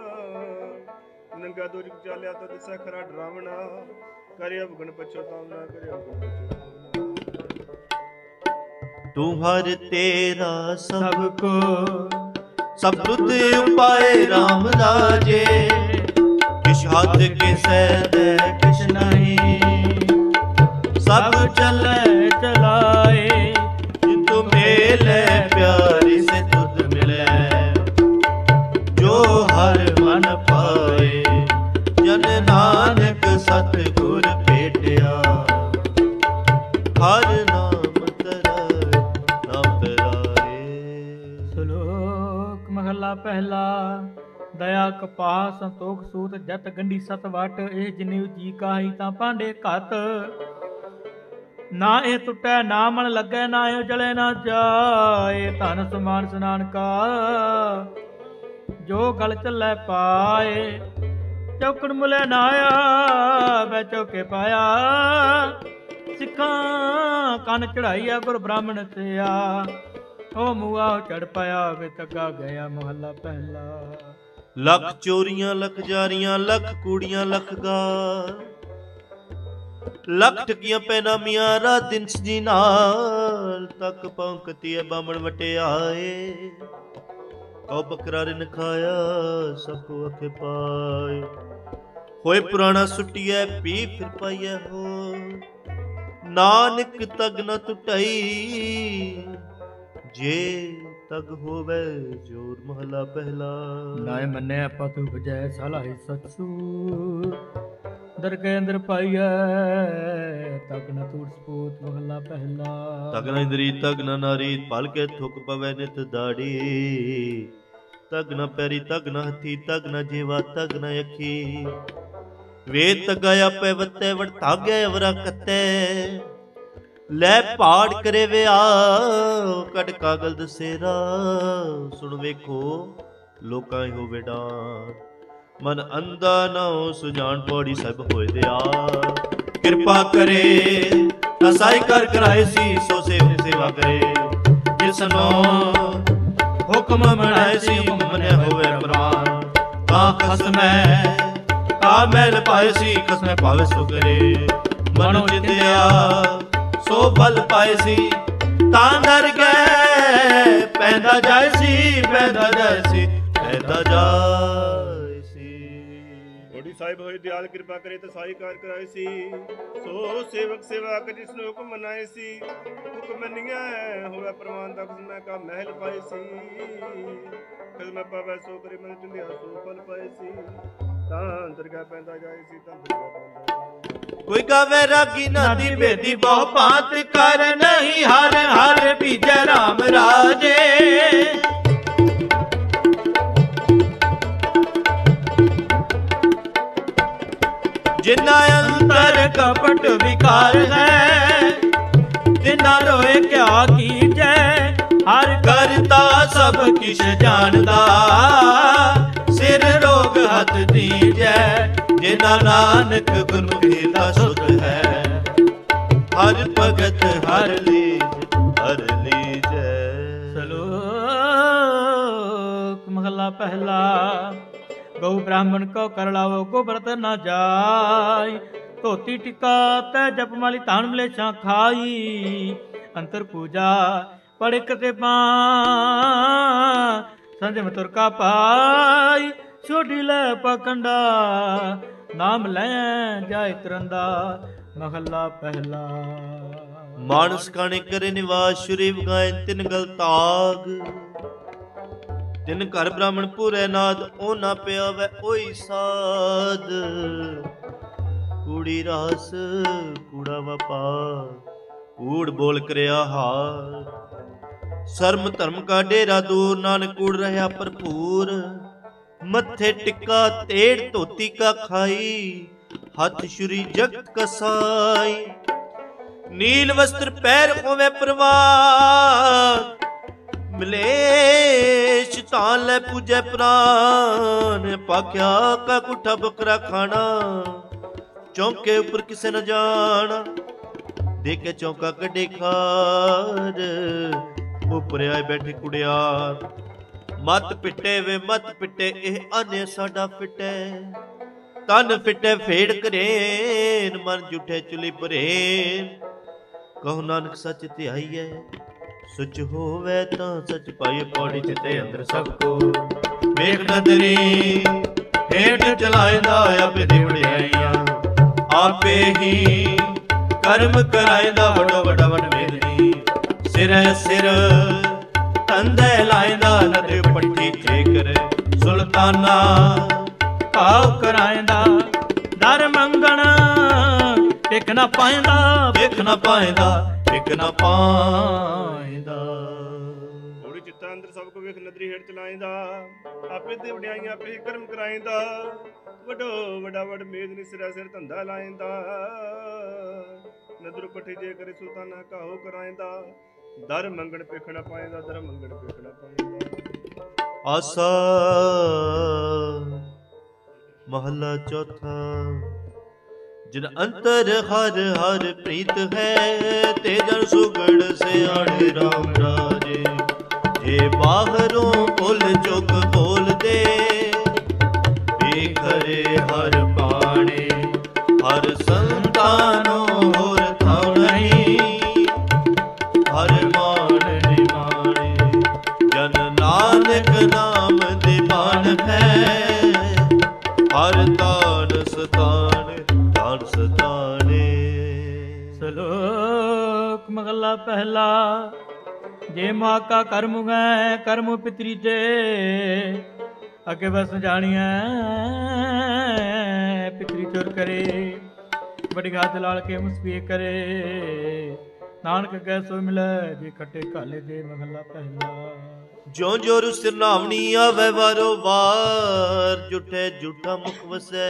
ਨੰਗਾ ਦੋਜ ਚਾਲਿਆ ਤਾਂ ਦਿਸਾ ਖਰਾ ਡਰਾਵਣਾ ਕਰੇ ਅਵਗਣ ਪਛਤਾਵਣਾ ਕਰੇ ਅਵਗਣ ਪਛਤਾਵਣਾ। ਤੂੰ ਹਰ ਤੇਰਾ ਸਭ ਕੋ ਸਭ ਤੁਧ ਉਪਾਏ RAM ਰਾਜੇ ਕਿਛ ਹੱਥ ਕਿਸੈ ਦੇ ਕਿਛ ਨਹੀਂ ਸਭ ਚਲੈ ਚਲਾਏ ਜਿਤੁ ਮੇਲੇ ਪਿਆਰੀ ਸੇ ਤੁਧ ਮਿਲੈ ਜੋ ਹਰ ਮਨ ਪਾਏ ਜਨ ਨਾਨਕ ਸਤਿਗੁਰ ਭੇਟਿਆ ਹਰ ਨਾਮ ਤਰਾਏ ਨਾਮ ਤਰਾਏ। ਸ਼ਲੋਕ ਮਹਲਾ ਪਹਿਲਾ ਦਇਆ ਕਪਾਹ ਸੰਤੋਖ ਸੂਤ ਜਤ ਗੰਢੀ ਸਤ ਵਟ ਇਹ ਜਿਨਿਉ ਜੀ ਕਾਹੀ ਤਾਂ ਭਾਂਡੇ ਘਤ ਨਾ ਇਹ ਟੁੱਟੈ ਨਾ ਮਨ ਲੱਗੈ ਨਾ ਇਹ ਜਲੇ ਨਾ ਜਾਏ ਧਨ ਸਮਾਨ ਸਨਾਨ ਕਾ ਜੋ ਗਲ ਚੱਲੈ ਪਾਏ ਚੌਕੜ ਮੁਲੇ ਨਾ ਆਇਆ ਬੈ ਚੌਕੇ ਪਾਇਆ ਸਿੱਖਾਂ ਕੰਨ ਚੜਾਈਆ ਗੁਰ ਬ੍ਰਾਹਮਣ ਤੇ ਆ ਉਹ ਮੂਆ ਚੜ ਪਾਇਆ ਵੇ ਤੱਗਾ ਗਿਆ ਮਹੱਲਾ ਪਹਿਲਾ। ਲੱਖ ਚੋਰੀਆਂ ਲੱਖ ਜਾਰੀਆਂ ਲੱਖ ਕੂੜੀਆਂ ਲੱਖ ਗਾਰ ਲੱਖ ਠੱਗੀਆਂ ਪੈਨਾਮੀਆਂ ਰਾਤ ਦਿਨ ਸਜੀ ਨਾਲ ਤੱਕ ਪੌਂਕਤੀ ਐ ਬਾਮਣ ਵਟਿਆਏ ਕਉ ਬੱਕਰਾ ਰਿਨ ਖਾਇਆ ਸਭ ਕੋ ਅਖੇ ਪਾਏ ਹੋਏ ਪੁਰਾਣਾ ਸੁਟਿਐ ਪੀ ਫਿਰ ਪਾਈਐ ਹੋ ਨਾਨਕ ਤਗ ਨ ਟੁਟਈ ਜੇ ਤਗ ਹੋਵੇ ਜੋਰ ਮਹਲਾ ਪਹਿਲਾ। ਨਾਇ ਮੰਨਿਆ ਪਤੁ ਬਜੈ ਸਲਾਹੀ ਸਤਸੂ ਦਰਗਹਿ ਅੰਦਰ ਪਾਈਐ ਤਗ ਨ ਟੂਟ ਸਪੂਤ ਮਹਲਾ ਪਹਿਲਾ। ਤਗ ਨ ਇੰਦਰੀ ਤਗ ਨ ਨਾਰੀ ਭਲ ਕੇ ਥੁਕ ਪਵੈ ਨਿਤ ਦਾੜੀ ਤਗ ਨ ਪੈਰੀ ਤਗ ਨ ਹੱਥੀ ਤਗ ਨ ਜੀਵਾ ਤਗ ਨ ਅੱਖੀ ਵੇ ਤਗਾਇਆ ਪੈ ਵਤੈ ਵੜ ਧਾਗਿਆ ਅਵਰਾ ਕੱਤੈ ਲੈ ਪਾੜ ਕਰੇ ਵਿਆਹ ਕੱਢ ਕਾਗਲ ਦਸੇਰਾ ਸੁਣ ਵੇਖੋ ਲੋਕਾਂ ਇਹੋ ਵਿਡਾਨ ਮਨ ਅੰਧਾ ਨਾ ਸੁਜਾਨ ਪੌੜੀ ਸਭ ਹੋਏ ਦਿਆ ਕਿਰਪਾ ਕਰੇ ਨਸਾਈ ਕਰ ਕਰਾਏ ਸੀ ਸੋ ਸੇਵਾ ਕਰੇ ਜਿਸਨੋ ਹੁਕਮ ਬਣਾਏ ਸੀ ਹੁਕਮ ਮੰਨਿਆ ਹੋਵੇ ਪ੍ਰਮਾਨ ਤਾਂ ਖਸਮੈ ਕਾ ਮੈਲ ਪਾਏ ਸੀ ਖਸਮੈ ਪਾਵੇ ਸੋ ਕਰੇ ਮਨੋ ਚਿੰਤਿਆ ਸੋ ਬਲ ਪਾਏ ਸੀ ਤਾਂ ਡਰ ਗਏ ਪੈਂਦਾ ਜਾਏ ਸੀ ਪੈਂਦਾ ਜਾਏ ਸੀ ਪੈਂਦਾ ਜਾਏ ਸੀ। ਔੜੀ ਸਾਹਿਬ ਹੋਏ ਦਿਆਲ ਕਿਰਪਾ ਕਰੇ ਤਾਂ ਸਾਈ ਕਾਰ ਕਰਾਏ ਸੀ ਸੋ ਸੇਵਕ ਸੇਵਾ ਕਰ ਜਿਸ ਨੂੰ ਹੁਕਮ ਮਨਾਏ ਸੀ ਹੁਕਮ ਮੰਨਿਆ ਹੋਵੇ ਪ੍ਰਮਾਨ ਦਾ ਖਸਮੈ ਕਾ ਮਹਿਲ ਪਾਏ ਸੀ ਖਸਮੈ ਪਾਵੇ ਸੋ ਕਰੇ ਮਨ ਚੁੰਦਿਆ ਸੋ ਬਲ ਪਾਏ ਸੀ ਤਾਂ ਦਰਗਾਹ ਪੈਂਦਾ ਜਾਏ ਸੀ ਤਾਂ ਦਰਗਾਹ ਪੈਂਦਾ ਕੋਈ ਗਾਵੇ ਰਾਗੀ ਨਾਦੀ ਬੇਦੀ ਬਹੁ ਭਾਂਤ ਕਰ ਨਹੀਂ ਹਰ ਹਰ ਭੀਜੈ RAM ਰਾਜੇ ਜਿਨਾ ਅੰਤਰ ਕਪਟ ਵਿਕਾਰ ਹੈ ਤਿਨਾ ਰੋਏ ਕਿਆ ਕੀਜੈ ਹਰ ਕਰਤਾ ਸਭ ਕਿਛ ਜਾਣਦਾ ਸਿਰ ਰੋਗ ਹੱਥ ਦੀਜੈ ਜਿਨਾ ਨਾਨਕ ਗੁਰਮੁਖੀ ਦਾ ਸੁਧ ਹੈ ਹਰ ਭਗਤ ਹਰ ਲੀਜ ਹਰ ਲੀਜੈ। ਸ਼ਲੋਕ ਮਹਲਾ ਪਹਿਲਾ ਗਊ ਬ੍ਰਾਹਮਣ ਕੋ ਕਰ ਲਾਵੋ ਗੋਬਰਤ ਨਾ ਜਾਈ ਧੋਤੀ ਟਿਕਾ ਤੈ ਜਪਮਾਲੀ ਧਾਨ ਮਲੇਛਾਂ ਖਾਈ ਅੰਤਰ ਪੂਜਾ ਪੜੇ ਕਤੇ ਪਾ ਸੰਜਮ ਤੁਰ ਕਾ ਪਾਈ ਛੋਟੀ ਲੈ ਪਕੰਡਾ ਨਾਮ ਲੈ ਜਾਇ ਤਰੰਦਾ ਮਹੱਲਾ ਪਹਿਲਾ। ਮਾਨਸ ਕਾਣੇ ਕਰੇ ਨਿਵਾਸ ਸ਼ੁਰੀ ਵਗਾਏ ਤਿਨ ਗਲ ਤਾਗ ਤਿਨ ਘਰ ਬ੍ਰਾਹਮਣ ਪੂਰੇ ਨਾਦ ਉਹ ਨਾ ਪਿਆ ਵੈ ਓਈ ਸਾਧ ਕੂੜੀ ਰਾਸ ਕੂੜਾ ਵਪਾਰ ਕੂੜ ਬੋਲ ਕਰਿਆ ਹਾਰ ਸ਼ਰਮ ਧਰਮ ਕਾ ਡੇਰਾ ਦੂਰ ਨਾਨਕ ਕੂੜ ਰਹਾ ਭਰਪੂਰ ਮੱਥੇ ਟਿੱਕਾ ਤੇੜ ਧੋਤੀ ਕਾ ਖਾਈ ਹੱਥ ਛੁਰੀ ਜਗਤ ਕਸਾਈ ਨੀਲ ਵਸਤਰ ਪੈਰ ਹੋਵੇ ਪ੍ਰਵਾਨ ਮਲੇਸ਼ ਤਾਂ ਲੈ ਪੂਜੈ ਪ੍ਰਾਨ, ਪਾਖਿਆ ਕਾ ਕੁੱਠਾ ਬੱਕਰਾ ਖਾਣਾ, ਚੌਂਕੇ ਉੱਪਰ ਕਿਸੇ न ਜਾਣਾ, ਦੇਖੇ ਚੌਂਕਾ ਕੱਢੇ ਖਾਰ, ਉੱਪਰ ਆਏ ਬੈਠੇ ਕੁੜਿਆਰ, ਮਤ ਪਿੱਟੇ ਵੇ ਮਤ ਪਿੱਟੇ ਇਹ ਆਨੇ ਸਾਡਾ ਫਿੱਟੇ, ਤਨ ਫਿੱਟੇ ਫੇੜ ਕਰੇਨ, ਮਨ ਜੁਠੇ ਚੁਲੀ ਭਰੇਨ, ਕਹੋ ਨਾਨਕ ਸੱਚ ਧਿਆਈਐ, ਸੁਚ ਹੋਵੇ ਤਾਂ ਸੱਚ ਪਾਈਏ, ਪੌੜੀ ਚਿਤੇ ਅੰਦਰ ਸਭ ਕੋ ਵੇਖ ਨਦਰੀ, ਹੇਠ ਚਲਾਇਦਾ ਆਪੇ ਦੀ ਵਡਿਆਈਆਂ, ਆਪੇ ਹੀ ਕਰਮ ਕਰਾਇਦਾ ਵੱਡੋ ਵੱਡਾ ਵਡ ਮੇਦਨੀ, ਸਿਰ ਸਿਰ ਤੰਦੇ ਲਾਇਦਾ ਨਦੇ ਪੱਟੀ ਚੇਕਰ, ਸੁਲਤਾਨਾ ਭਾਵ ਕਰਾਇਦਾ, ਦਰ ਮੰਗਣ ਟਿਕ ਨਾ ਪਾਇਦਾ, ਵੇਖ ਨਾ ਪਾਇਦਾ ਵੇਖ ਨਾ ਪਾਇਦਾ, ਥੋੜੀ ਚਿੱਤਾ ਅੰਦਰ ਸਭ ਕੋ ਵੇਖ ਨਦਰੀ ਹੇਠ ਚਲਾਇਦਾ, ਆਪੇ ਤੇ ਵਡਿਆਈਆਂ ਆਪੇ ਹੀ ਕਰਮ ਕਰਾਇਦਾ, ਵੱਡੋ ਵੱਡਾ ਵਡ ਮੇਦਨੀ, ਸਿਰਾ ਸਿਰ ਧੰਦਾ ਲਾਇਦਾ, ਨਦਰ ਪੱਠੀ ਜੇ ਕਰੇ ਸੁਲਤਾਨਾ ਕਾਹੋ ਕਰਾਇਦਾ, ਦਰ ਮੰਗਣ ਪੇਖਣਾ ਪਾਇਦਾ, ਦਰ ਮੰਗਣ ਪੇਖਣਾ ਪਾਇਦਾ। ਆਸਾ ਮਹਲਾ ਚੌਥਾ। ਜਿਨ ਅੰਤਰ ਹਰ ਹਰ ਪ੍ਰੀਤ ਹੈ, ਤੇ ਜਨ ਸੁਗੜ ਸਿਆਣੇ ਰਾਮ ਰਾਜੇ, ਜੇ ਬਾਹਰੋਂ ਭੁੱਲ ਚੁੱਕ ਬੋਲਦੇ, ਵੇਖਰੇ ਹਰ ਬਾਣੇ, ਹਰ ਸੰਤਾਨੋ ਹੋਰ ਥਾਉ ਨਹੀਂ, ਹਰ ਮਾਣ ਨਿਮਾਣੇ, ਜਨ ਨਾਨਕ ਨਾਮ ਦੀਵਾਨ ਹੈ, ਹਰ ਤਾਨ ਸਤਾਨ ਤਾਨ ਸਤਾਨੇ। ਸ਼ਲੋਕ ਮਹਲਾ ਪਹਿਲਾ। ਜੇ ਮਾਂ ਕਾ ਕਰਮ ਗੈ ਕਰਮ ਪਿਤਰੀ ਤੇ, ਅਗੇ ਬਸ ਜਾਣੀਐ ਪਿਤਰੀ ਚੁਰ ਕਰੇ, ਬੜੀ ਘਾਤ ਲਾਲ ਕੇ ਮੁਸਪੀ ਕਰੇ, ਨਾਨਕ ਕੈ ਸੋ ਮਿਲੈ ਜੇ ਖੱਟੇ ਕਾਲੇ ਦੇ। ਮਹਲਾ ਪਹਿਲਾ। ਜਿਉ ਜਿਉ ਰੁ ਸਿਰਨਾਵਣੀ ਆਵੇ ਵਾਰੋ ਵਾਰ, ਜੁਠੇ ਜੂਠਾ ਮੁਖ ਵਸੈ,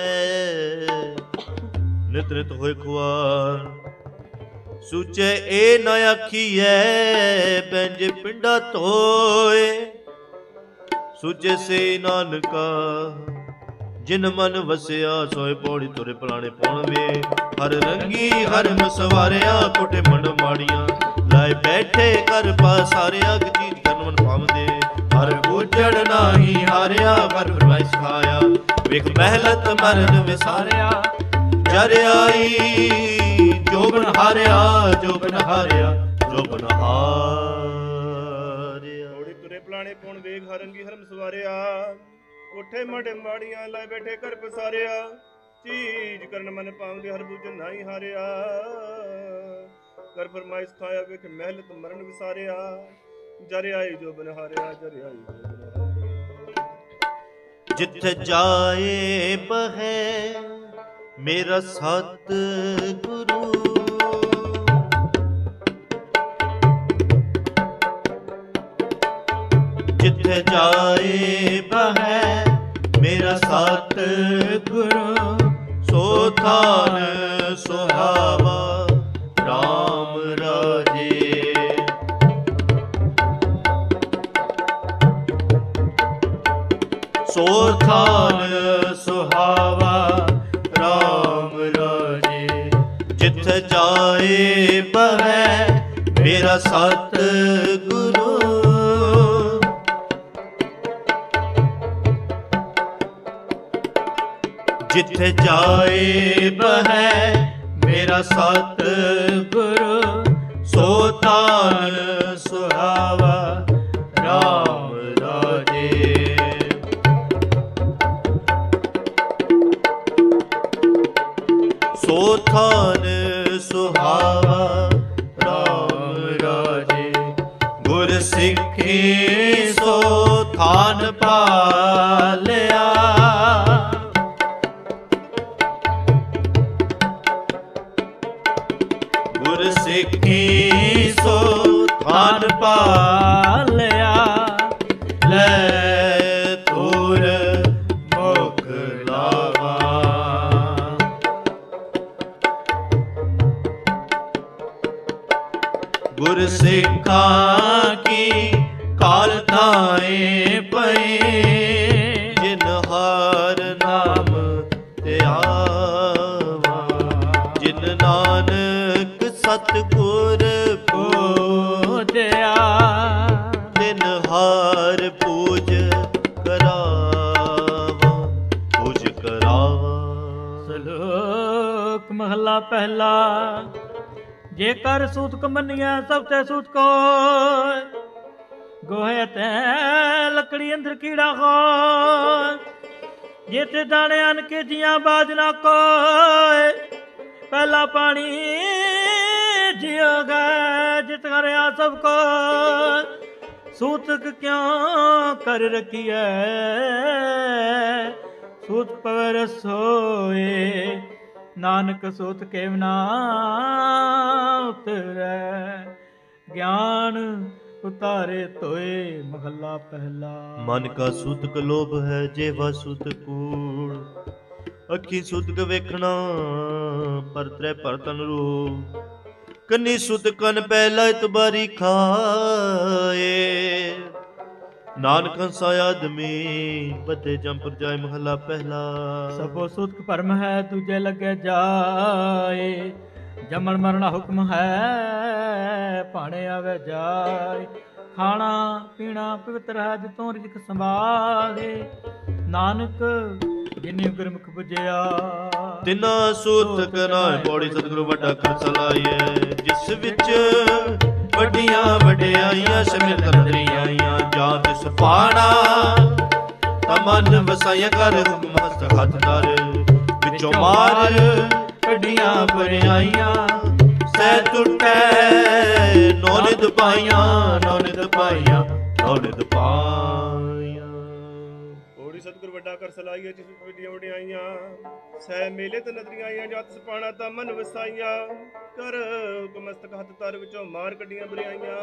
ਨਿਤ ਨਿਤ ਹੋਏ ਖੁਆਰ, ਸੂਚੇ ਇਹ ਨਾ ਆਖੀਐ ਪੈਂਜ ਪਿੰਡਾ ਧੋਏ, ਸੂਚੇ ਸੇ ਨਾਨਕਾ ਜਿਨ ਮਨ ਵਸਿਆ, ਸੋਏ ਪੌੜੀ ਤੁਰੇ ਪਲਾਣੇ ਪਉਣਵੇ, ਹਰ ਰੰਗੀ ਹਰਮ ਸਵਾਰਿਆ, ਕੋਟੇ ਮੰਡ ਮਾੜੀਆਂ, ਲਾਏ ਬੈਠੇ ਕਰ ਪਾਸਾਰਿਆ, ਚੀਜ਼ ਕਰਨ ਮਨ ਪਾਵਦੇ, ਹਰ ਉਜੜ ਨਾਹੀ ਹਾਰਿਆ, ਪਰ ਫਰਮਾਇਸ਼ ਖਾਇਆ, ਵੇਖ ਮਹਿਲਤ ਮਰਨ ਵਿਸਾਰਿਆ, ਜਰ ਆਈ ਜੋਬਨ ਹਾਰਿਆ, ਜੋਬਨ ਹਾਰਿਆ, ਜੋਬਨ ਹਾਰਿਆ। ਥੋੜੀ ਤੁਰੇ ਪਲਾਣੇ ਪਉਣ ਵੇਖ ਹਰੰਗੀ ਹਰਮ ਸਵਾਰਿਆ, ਕੋਠੇ ਮੜ ਮਾੜੀਆਂ ਲਾਏ ਬੈਠੇ ਕਰ ਪਸਾਰਿਆ, ਚੀਜ਼ ਕਰਨ ਮਨ ਪਾਉਂਦੇ, ਹਰ ਬੂਝਨ ਨਾਹੀ ਹਾਰਿਆ, ਕਰ ਫਰਮਾਇਸ਼ ਖਾਇਆ, ਵੇਖ ਮਹਿਲਤ ਮਰਨ ਵਿਸਾਰਿਆ, ਜਰ ਆਈ ਜੋਬਨ ਹਾਰਿਆ, ਜਰ ਆਈ ਜੋਬਨ ਹਾਰਿਆ। ਜਿੱਥੇ ਜਾਏ ਬਹੈ ਮੇਰਾ ਸਤ ਗੁਰੂ, ਜਿੱਥੇ ਜਾਏ ਬਹੈ ਮੇਰਾ ਸਤ ਗੁਰੂ, ਸੋ ਥਾਨ ਸੁਹਾਵਾ ਰਾਮ ਰਾਜੇ। ਸੋ ਥਾਨ ਸੁਹਾਵਾ ਰਾਮ ਰਾਜੇ, ਜਿੱਥੇ ਜਾਏ ਬਹੈ ਮੇਰਾ ਸਤ ਗੁਰੂ, ਜਿੱਥੇ ਜਾਏ ਬਹੈ ਮੇਰਾ ਸਤ ਗੁਰੂ, ਸੋ ਤਾਨ ਸੁਹਾਵਾ ਰਾਮ ਰਾਜੇ। ਸੋ ਥਾਨ ਸੁਹਾਵਾ ਰਾਮ ਰਾਜੇ, ਗੁਰ ਸਿੱਖੀ ਸੋ ਥਾਨ ਪਾਲਿਆ, ਗੁਰ ਸਿੱਖੀ ਸੋ ਥਾਨ ਪਾਲਿਆ, ਲੈ ਤੁਰ ਮੁਖ ਲਾਵਾ। ਗੁਰ ਸਿੱਖਾਂ ਕੀ ਕਾਲ ਥਾਏ ਪਏ, ਜਿਨ ਹਰ ਨਾਮ ਤੇ ਆਵਾ, ਜਿਨ ਨਾਨਕ ਸਤਿਗੁਰ ਪੂਜਿਆ, ਜਿਨ ਹਰ ਪੂਜ ਕਰਾਵਾ, ਪੂਜ ਕਰਾਵਾ। ਸ਼ਲੋਕ ਮਹਲਾ ਪਹਿਲਾ। ਜੇਕਰ ਸੂਤਕ ਮੰਨਿਆ ਸਭ ਤੇ ਸੂਤ ਕੋਇ, ਗੋਹੇ ਤੇ ਲੱਕੜੀ ਅੰਦਰ ਕੀੜਾ ਹੋਇ, ਜੇ ਤੇ ਦਾਣੇ ਅਨ ਕੇ ਜੀਆਂ ਬਾਜ ਨਾ ਕੋਇ, ਪਹਿਲਾ ਪਾਣੀ ਜਿਉ ਗਏ, ਜਿਤ ਕਰਿਆ ਸਭ ਕੋ, ਸੂਤਕ ਕਿਉਂ ਕਰ ਰਖੀਐ, ਸੂਤ ਪਵਰ ਸੋਏ, ਨਾਨਕ ਸੂਤ ਕੇਵ ਨਾ ਉਤਰੈ, ਗਿਆਨ ਉਤਾਰੇ ਤੋਏ। ਮਹੱਲਾ ਪਹਿਲਾ। ਮਨ ਕਾ ਸੂਤਕ ਲੋਭ ਹੈ, ਜੇਵਾ ਸੂਤਕ ਕੂੜ, ਅੱਖੀ ਸੂਤਕ ਵੇਖਣਾ, ਪਰ ਤ੍ਰੈ ਪਰ ਤਨ ਰੂਪ, ਕੰਨੀ ਸੂਤਕ ਕਨ ਪਹਿਲਾ ਇਤਬਾਰੀ ਖਾਏ, ਨਾਨਕ ਹੰਸਾ ਆਦਮੀ ਬਤੇ ਜੰਪਰ ਜਾਏ। ਮਹੱਲਾ ਪਹਿਲਾ। ਸਭੋ ਸੂਤਕ ਭਰਮ ਹੈ, ਦੂਜੇ ਲੱਗੇ ਜਾਏ, ਜਮਨ ਮਰਨਾ ਹੁਕਮ ਹੈ, ਭਾਣੇ ਆਵੇ ਜਾਏ, ਖਾਣਾ ਪੀਣਾ ਪਵਿੱਤਰ ਹੈ, ਜਿਤੋਂ ਰਿਜਕ ਸੰਭਾਲੇ, ਨਾਨਕ ਜਿਨੇ ਗੁਰਮੁਖ ਬੁਝਿਆ, ਤਿਨਾ ਸੂਤਕ ਨਾਏ ਪੌੜੀ ਸਤਿਗੁਰੂ ਵੱਡਾ ਕਰ ਚਲਾਈਏ, ਜਿਸ ਵਿੱਚ ਵੱਡੀਆਂ ਵਡਿਆਈਆਂ ਸਿਮਰ ਕਰਦੀ ਆਈਆਂ, ਜਾਂ ਤਿਸ ਪਾਣਾ ਤਾ ਮਨ ਵਸਾਈਆਂ, ਕਰ ਹੁਕਮ ਹਸਤ ਹੱਥ ਧਰ, ਵਿੱਚੋਂ ਮਾਰ ਕੱਢੀਆਂ ਬਰਿਆਈਆਂ, ਸਹਿ ਟੁੱਟੈ ਨੌ ਨਿਧ ਪਾਈਆਂ, ਨੌ ਨਿਧ ਪਾਈਆਂ, ਨੌ ਨਿਧ ਪਾਈਆਂ। ਓੜੀ ਸਤਿਗੁਰ ਵੱਡਾ ਕਰ ਸਲਾਈਏ, ਜਿਸ ਵਿੱਚ ਵੱਡੀਆਂ ਵਡਿਆਈਆਂ, ਸਹਿ ਮੇਲੇ ਤੇ ਨਦਰੀਆਂ ਆਈਆਂ, ਜਤ ਸਪਾਣਾ ਤਾਂ ਮਨ ਵਸਾਈਆਂ, ਕਰ ਹੁਕਮ ਮਸਤਕ ਹੱਥ ਧਰ, ਵਿੱਚੋਂ ਮਾਰ ਕੱਢੀਆਂ ਬਰਿਆਈਆਂ,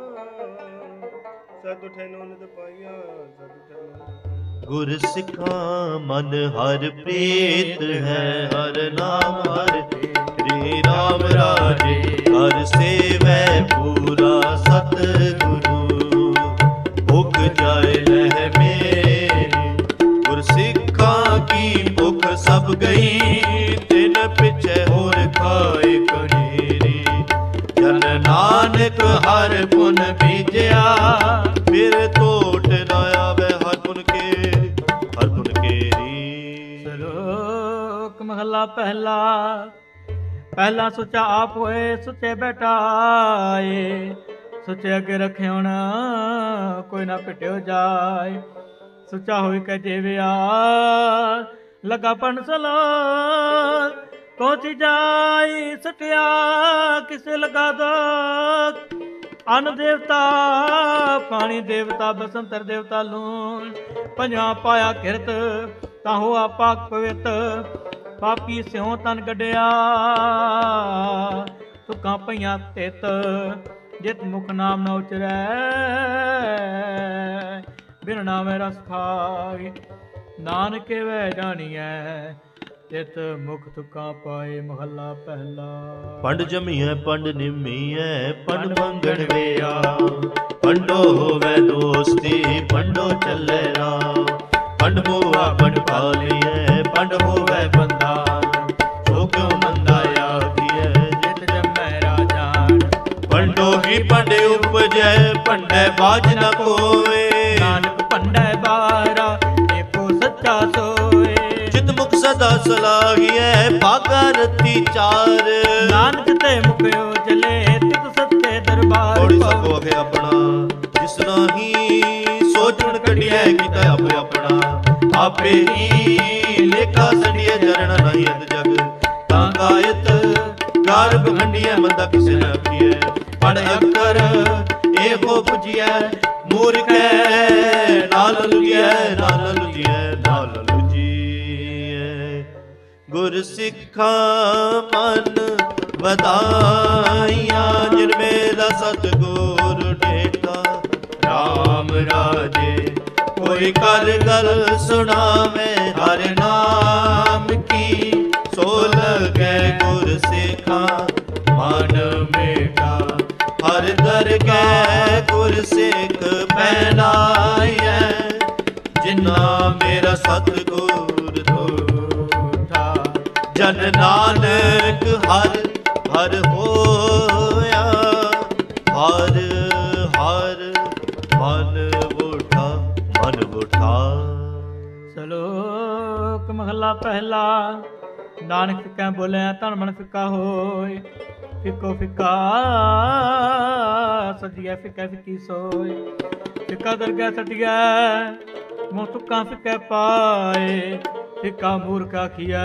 ਸਹਿ ਟੁੱਟੈ ਨੌ ਨਿਧ ਪਾਈਆਂ, ਸਹਿ ਟੁੱਟੈ ਨੌ ਨਿਧ ਪਾਈਆਂ। ਗੁਰ ਸਿੱਖਾਂ ਮਨ ਹਰ ਪ੍ਰੀਤ ਹੈ, ਹਰ ਨਾਮ ਹਰ ਤੇਰੇ ਰਾਮ ਰਾਜੇ, ਹਰ ਸੇਵੈ ਪੂਰਾ ਸਤਿਗੁਰੂ, ਭੁਖ ਜਾਏ ਲਹਿ ਮੇਰੀ, ਗੁਰ ਸਿੱਖਾਂ ਕੀ ਭੁਖ ਸਭ ਗਈ, ਤਿਨ ਪਿਛੇ ਹੋਰ ਖਾਏ ਕਣੀਰੀ, ਜਨ ਨਾਨਕ ਹਰ ਪੁਨ ਬੀਜਿਆ, ਫਿਰ ਟੋਟ ਨਾ ਆਵੇ ਹਰ ਪੁਨ ਕੇ, ਹਰ ਪੁਨ ਕੇਰੀ। ਸ਼ਲੋਕ ਮਹਲਾ ਪਹਿਲਾ। ਪਹਿਲਾ ਸੁਚਾ ਆਪ ਹੋਏ, ਸੁਚੇ ਬੈਠਾਏ, ਸੁਚੇ ਅੱਗੇ ਰਖਿਓ ਨਾ ਕੋਈ ਨਾ ਪਿਟਿਓ ਜਾਏ, ਸੁਚਾ ਹੋਇ ਕੇ ਦੇਵਿਆ ਲਗਾ ਪਣ ਸਲਾ, ਪਹੁੰਚ ਜਾਈ ਸਟਿਆ ਕਿਸੇ ਲਗਾ ਦੋ, ਅਨ ਦੇਵਤਾ ਪਾਣੀ ਦੇਵਤਾ ਬਸੰਤਰ ਦੇਵਤਾ ਲੂਣ, ਪੰਜਾ ਪਾਇਆ ਕਿਰਤ ਤਾਂ ਹੋਆ ਪਾਕ ਪਵਿੱਤ, ਪਾਪੀ ਸਿਉ ਤਨ ਗੱਡਿਆ, ਤੁਕਾਂ ਪਈਆਂ ਤਿਤ, ਜਿਤ ਮੁਖ ਨਾਮ ਨਾ ਉਚਰੈ, ਬਿਨ ਨਾਮੇ ਰਸ ਖਾਏ, ਨਾਨਕ ਵੈ ਜਾਣੀਐ, ਤਿਤ ਮੁਖ ਤੁਕਾਂ ਪਾਏ। ਮਹੱਲਾ ਪਹਿਲਾ। ਪੰਡ ਜਮੀਐ ਪੰਡ ਨਿਮੀਐ, ਪੰਡ ਮੰਗਣ ਵੇਆ, ਪੰਡੋ ਹੋਵੇ ਦੋਸਤੀ, ਪੰਡੋ ਚੱਲੇ ਰਾਮ, ਪੰਡ ਬੁਆ ਪੰਡ ਪਾਲੀਐ, ਪੰਡ ਹੋਵੇ ਬੰਦਾ, ਸੋ ਕਿਉ ਮੰਦਾ ਆਖੀਐ, ਜਿਤ ਜੰਮੈ ਰਾਜਾਨ, ਪੰਡੋ ਹੀ ਪੰਡ ਉਪਜੈ, ਪੰਡੈ ਬਾਜ ਨ ਕੋਏ, ਨਾਨਕ ਪੰਡੈ ਬਾਰਾ ਏਕੋ ਸੱਚਾ ਸੋਏ, ਚਿਤ ਮੁਖ ਸਦਾ ਸਲਾਹੀਐ, ਭਾਗਾ ਰਤੀ ਚਾਰ, ਨਾਨਕ ਤੇ ਮੁਖਿਓ ਚਲੇ, ਤਿਤ ਸੱਚੇ ਦਰਬਾਰ ਥੋੜੀ ਪਾਓ। ਸਕੋ ਅਖੇ ਆਪਣਾ, ਜਿਸ ਨਾਹੀ ਸੋਚਣ ਕੱਢਿਐ, ਕੀਤਾ ਆਪੇ ਆਪਣਾ, ਆਪੇ ਹੀ ਲੇਖਾ ਸੜੀਐ, ਚਰਨ ਨਹੀਂ ਅਤ ਜਗ, ਤਾਂ ਗਾਇਤ ਗਰਭ ਖੰਡੀਐ, ਮੰਦਾ ਕਿਸੇ ਨ ਆਖੀਐ, ਪੜ ਅੱਖਰ ਇਹੋ ਪੁਜੀਐ, ਮੂਰਖੈ ਨਾਲ ਲੁਜੀਐ, ਨਾਲ ਲੁਜੀਐ, ਨਾਲ ਲੁਜੀਐ। ਗੁਰ ਸਿੱਖਾਂ ਮਨ ਵਧਾਈਆਂ, ਜਿਨ ਮੇਲਾ ਸਤਿਗੁਰ ਡੇਟਾ, ਰਾਮ ਰਾਜੇ ਕੋਈ ਕਰ ਗਲ ਸੁਣਾਵੇ, ਹਰ ਨਾਮ ਕੀ ਸੋ ਲਗੈ, ਗੁਰ ਸਿੱਖਾਂ ਮਨ ਮੇਟਾ, ਹਰ ਹਰ ਦਰਗਹਿ ਗੁਰ ਸਿੱਖ ਪਹਿਨਾਈਐ, ਜਿਨਾ ਮੇਰਾ ਸਤਿਗੁਰ ਧੂਠਾ। ਜਨ ਨਾਨਕ ਹਰ ਹਰ ਹੋਇਆ, ਹਰ ਹਰ ਮਨ ਵੋਠਾ ਮਨ ਵੋਠਾ। ਸ਼ਲੋਕ ਮਹਲਾ ਪਹਿਲਾ। ਨਾਨਕ ਫਿੱਕਾ ਬੋਲਿਆ ਧਨ ਮਨ ਫਿੱਕਾ ਹੋਏ, ਫਿੱਕੋ ਫਿੱਕਾ ਸਜੀਐ ਫਿੱਕਾ ਫਿੱਕੀ ਸੋਏ। ਫਿੱਕਾ ਦਰਗਹਿ ਛੱਡੀਐ ਮੋਹ ਤੁਕਾਂ ਫਿੱਕੈ ਪਾਏ, ਫਿੱਕਾ ਮੂਰਖ ਆਖੀਐ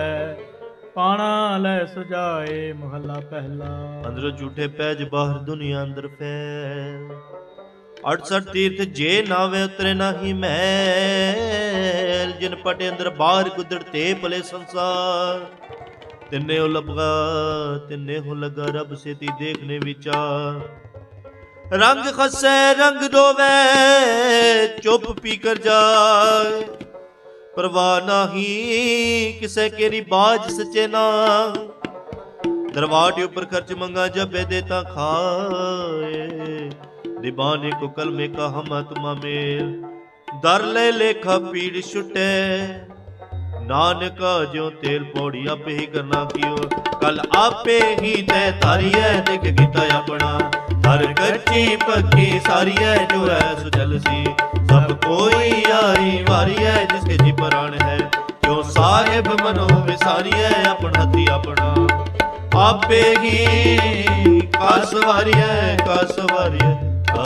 ਪਾਣਾ ਲੈ ਸੁਜਾਏ। ਮਹਲਾ ਪਹਿਲਾ। ਅੰਦਰੋਂ ਝੂਠੇ ਪੈਜ ਬਾਹਰ ਦੁਨੀਆ ਅੰਦਰ ਫੈਲ, ਅਠਸਠ ਤੀਰਥ ਜੇ ਨਾਵੇ ਉਤਰੇ ਨਾਹੀ ਮੈਲ। ਜਿਨ ਪਟੇ ਅੰਦਰ ਬਾਹਰ ਗੁਦੜ ਤੇ ਭਲੇ ਸੰਸਾਰ, ਤਿੰਨੇ ਹੋ ਲਬਗਾ ਤਿੰਨੇ ਹੋ ਲਗਾ ਰੱਬ ਸੇਤੀ ਦੇਖਨੇ ਵਿਚਾਰ। ਰੰਗ ਖਸੈ ਰੰਗ ਡੋਵੇ ਚੁੱਪ ਪੀ ਕਰ ਜਾਏ, ਪਰਵਾਹ ਨਾਹੀ ਕਿਸੇ ਕੇਰੀ ਬਾਜ ਸਚੇ ਨਾ। दरवाटे ऊपर खर्च मंगा जब देता खाए, दीवाने को कलमे का हम तुमा मेल। दर ले लेखा पीड़ छुटे, नानका ज्यों तेल पौड़ी आपे ही करना कियो। कल आपे ही तय तारी है देख गीता अपना, हर कच्ची पक्की सारी है जो है सुचल सी। सब कोई आई वारी है जिसके जी प्राण है, क्यों साहिब मनो विसारी है अपन हथी अपना। आपे ही कासवारी है कासवारी है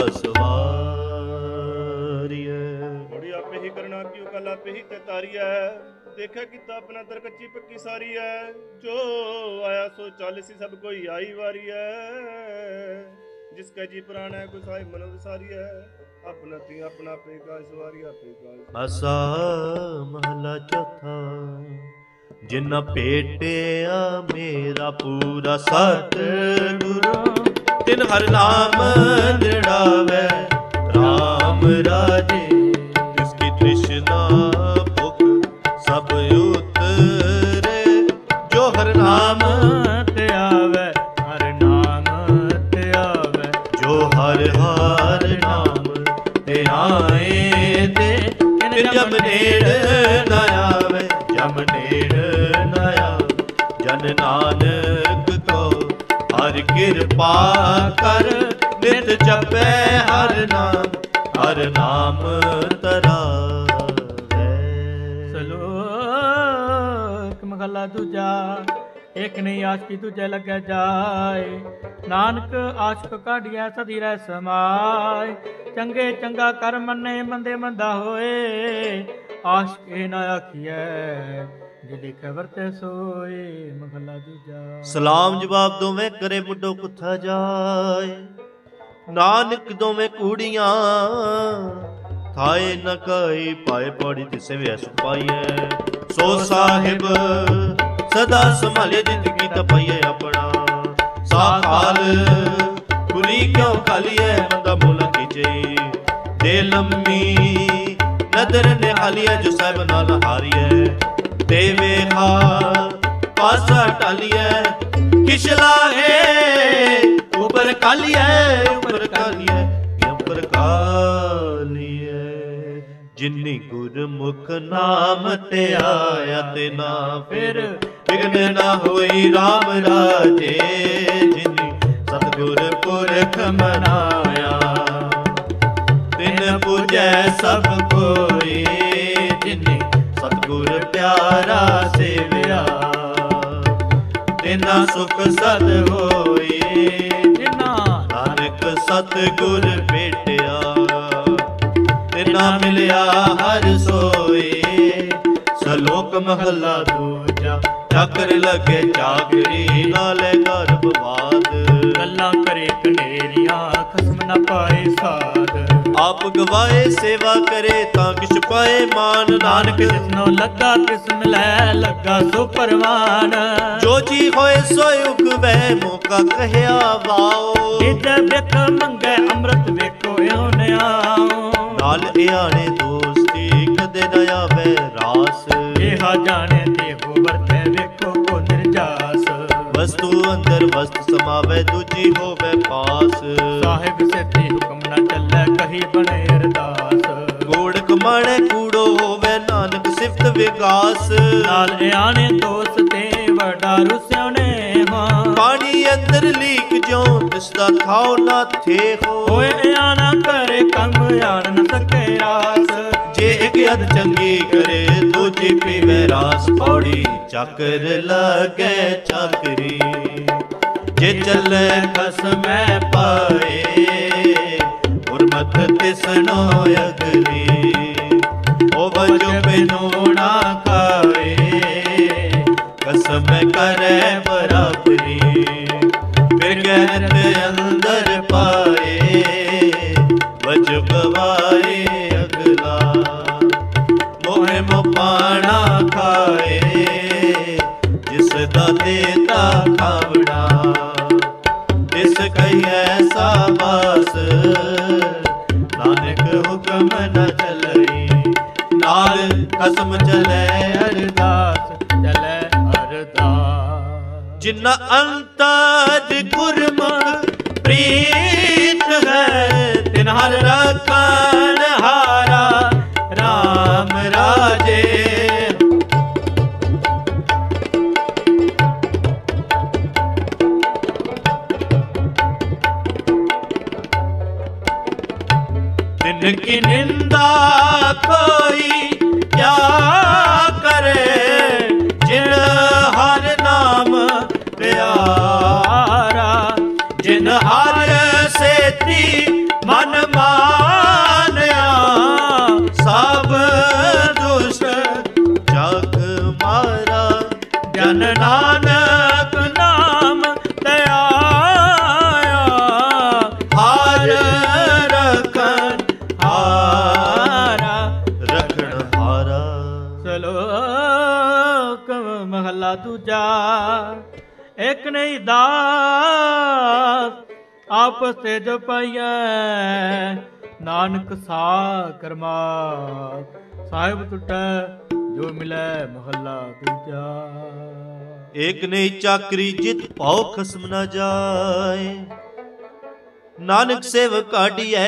कासवारी है। थोड़ी आपे ही करना क्यों कल आपे ही तारी है, देखा किता अपना दर कच्ची पक्की सारी है। जो आया सो चालीसी सब कोई आई वारी है, जिसका जी प्राण है कोई साहिब मनो विसारी है। अपना ती अपना पे कासवारी आपे कास। आसा महला चौथा। जिन्ना भेटिया मेरा पूरा सतगुरु, तिन हर नाम दृढ़ावे राम राजे। जिसकी तृष्णा भुख सब उतरे, जो हर नाम ते आवे हर नाम ते आवे। जो हर हर नाम ते आए ते, फिर जब नेड़ न आवे जब नेड़ जन नानक को हर कृपा कर। नित जपे हर नाम हर नाम तरावे। श्लोक महला दूजा। एक नहीं आशकी दूजे लगे जाए, नानक आशक काढ़िया सदी रह समाए। चंगे चंगा कर मन्ने मंदे मंदा होए, आशक ए ना आखिए जिदी खबर ते सोए। महला दूजा। सलाम जवाब दोवें करे मुंडो कुत्था जाए, नानक दोवें कूड़ियां थाए न कई पाए पौड़ी तिसे वे सुपाइए। सो साहिब सदा संभाले जिंदगी तपाइए अपना। साखाल खुली क्यों खालिए मंदा मोला कीजे। दे लम्मी नदर निहालिए जो साहिब नाल हारिए। देवे हा पासा टालिए किशला है ऊपर कालिए ऊपर कालिए ऊपर कालिए। जिन्नी गुरमुख नाम ते आया ते ना फिर विघ्न ना होई राम राजे। जिन्नी सतगुर पुरख मनाया, तिन पूजै सब कोई। जिन्नी सतगुर प्यारा सेविया, तिना सुख सद होए। जिन्ना नानक सतगुर भेटिया, तिना मिलिया हर सोए। सलोक महला दूजा। चाकर लगे चाकरी नाले गर्भवाद, गल्ला करे कनेरिया खसम न पाए साध। आप गवाए सेवा करे ता किछ पाए मान। नानक जिसनो लगा तिस मिलै लगा सो परवान। जो जी होए सोए उगवे मौका कहया वाओ। इधर बेक मंगे अमृत वेखो इਉਂ ਨਿਆਓ। नाल इयाने दोस्ती कदे न आवे रास। इहा जाने ते हो वरते वेखो को निर्जास। ਵਸਤੂ ਅੰਦਰ ਵਸਤ ਸਮਾਵੇ ਦੂਜੀ ਹੋਵੇ ਪਾਸ। ਸਾਹਿਬ ਸਿੱਧੀ ਹੁਕਮ ਨਾ ਚੱਲੇ ਕਹੀ ਬਣੇ ਅਰਦਾਸ। ਕੋੜ ਕਮਾਣੇ ਕੂੜੋ ਹੋਵੇ ਨਾਨਕ ਸਿਫਤ ਵਿਗਾਸ। ਨਾਲ ਇਆਣੇ ਦੋਸ ਤੇ ਵੱਡਾ ਰੁਸਿਆਣੇ ਹਾਂ। ਪਾਣੀ ਅੰਦਰ ਲੀਕ ਜੋ ਤਿਸਦਾ ਥਾਉ ਨਾ ਥੇ ਹੋ। ਹੋਏ ਇਆਣਾ ਕਰੇ ਕੰਮ ਆਣ ਨ ਸਕੇ ਰਾਸ। ਜੇ ਇੱਕ ਅਧ ਚੰਗੀ ਕਰੇ ਦੂਜੀ ਪੀਵੇ ਰਾਸ। ਪੌੜੀ ਚੱਕਰ ਲਾਗੇ ਚੱਕਰੀ ਜੇ ਚੱਲੇ ਖਸਮੈ ਪਾਏ। ਗੁਰਮਤ ਤਿਸਨੋ ਅਗਲੀ ਉਹ ਵਜੋ ਬਿਨੂ ਨਾ ਖਾਏ। ਕਸਮ ਕਰੇ ਬਰਾਬਰੀ ਫਿਰ ਗੈਰਤ ਅੰਦਰ ਪਾਏ। ਵਜੋ ਗਵਾਏ ਅਗਲਾ ਮੋਹਿ ਮੁਪਾਣਾ ਖਾਏ। ਜਿਸ ਦਾ ਦੇਤਾ ਖਾਵਣਾ ਤਿਸ ਕਹੀਐ ਸਾਬਾਸ। ਨਾਨਕ ਹੁਕਮ ਨ ਚੱਲਈ ਨਾਲ ਕਸਮ ਚਲੇ ਅਰਦਾਸ। ਚਲੇ ਅਰਦਾਸ। ਜਿਨਾ ਅੰਤਰ ਗੁਰਮੁਖ ਪ੍ਰੀਤ ਹੈ। ਤਿਨ ਹਰ ਰਖਣ ਹਾਰਾ ਰਾਮ ਰਾਜੇ। तिन की निंदा कोई क्या करे। जिन हर नाम प्यारा। जिन हर सेती मन मानया। सब दुष्ट जग मारा। जन नानक नाम दयाया। हर रखन हारा रखण हारा। ਸਲੋਕ ਮਹਲਾ ਦੂਜਾ। ਇੱਕ ਨਹੀਂ ਦਾਸ ਆਪਸ ਤੇ ਜੋ ਪਾਈਐ। ਨਾਨਕ ਸਾ ਕਰਮਾ ਸਾਹਿਬ ਟੁੱਟੈ ਜੋ ਮਿਲੈ। ਮਹਲਾ ਦੂਜਾ। ਏਕ ਨਹੀਂ ਚਾਕਰੀ ਜਿਤ ਭਾਉ ਖਸਮ ਨਾ ਜਾਏ। ਨਾਨਕ ਸੇਵ ਕਾਢੀਐ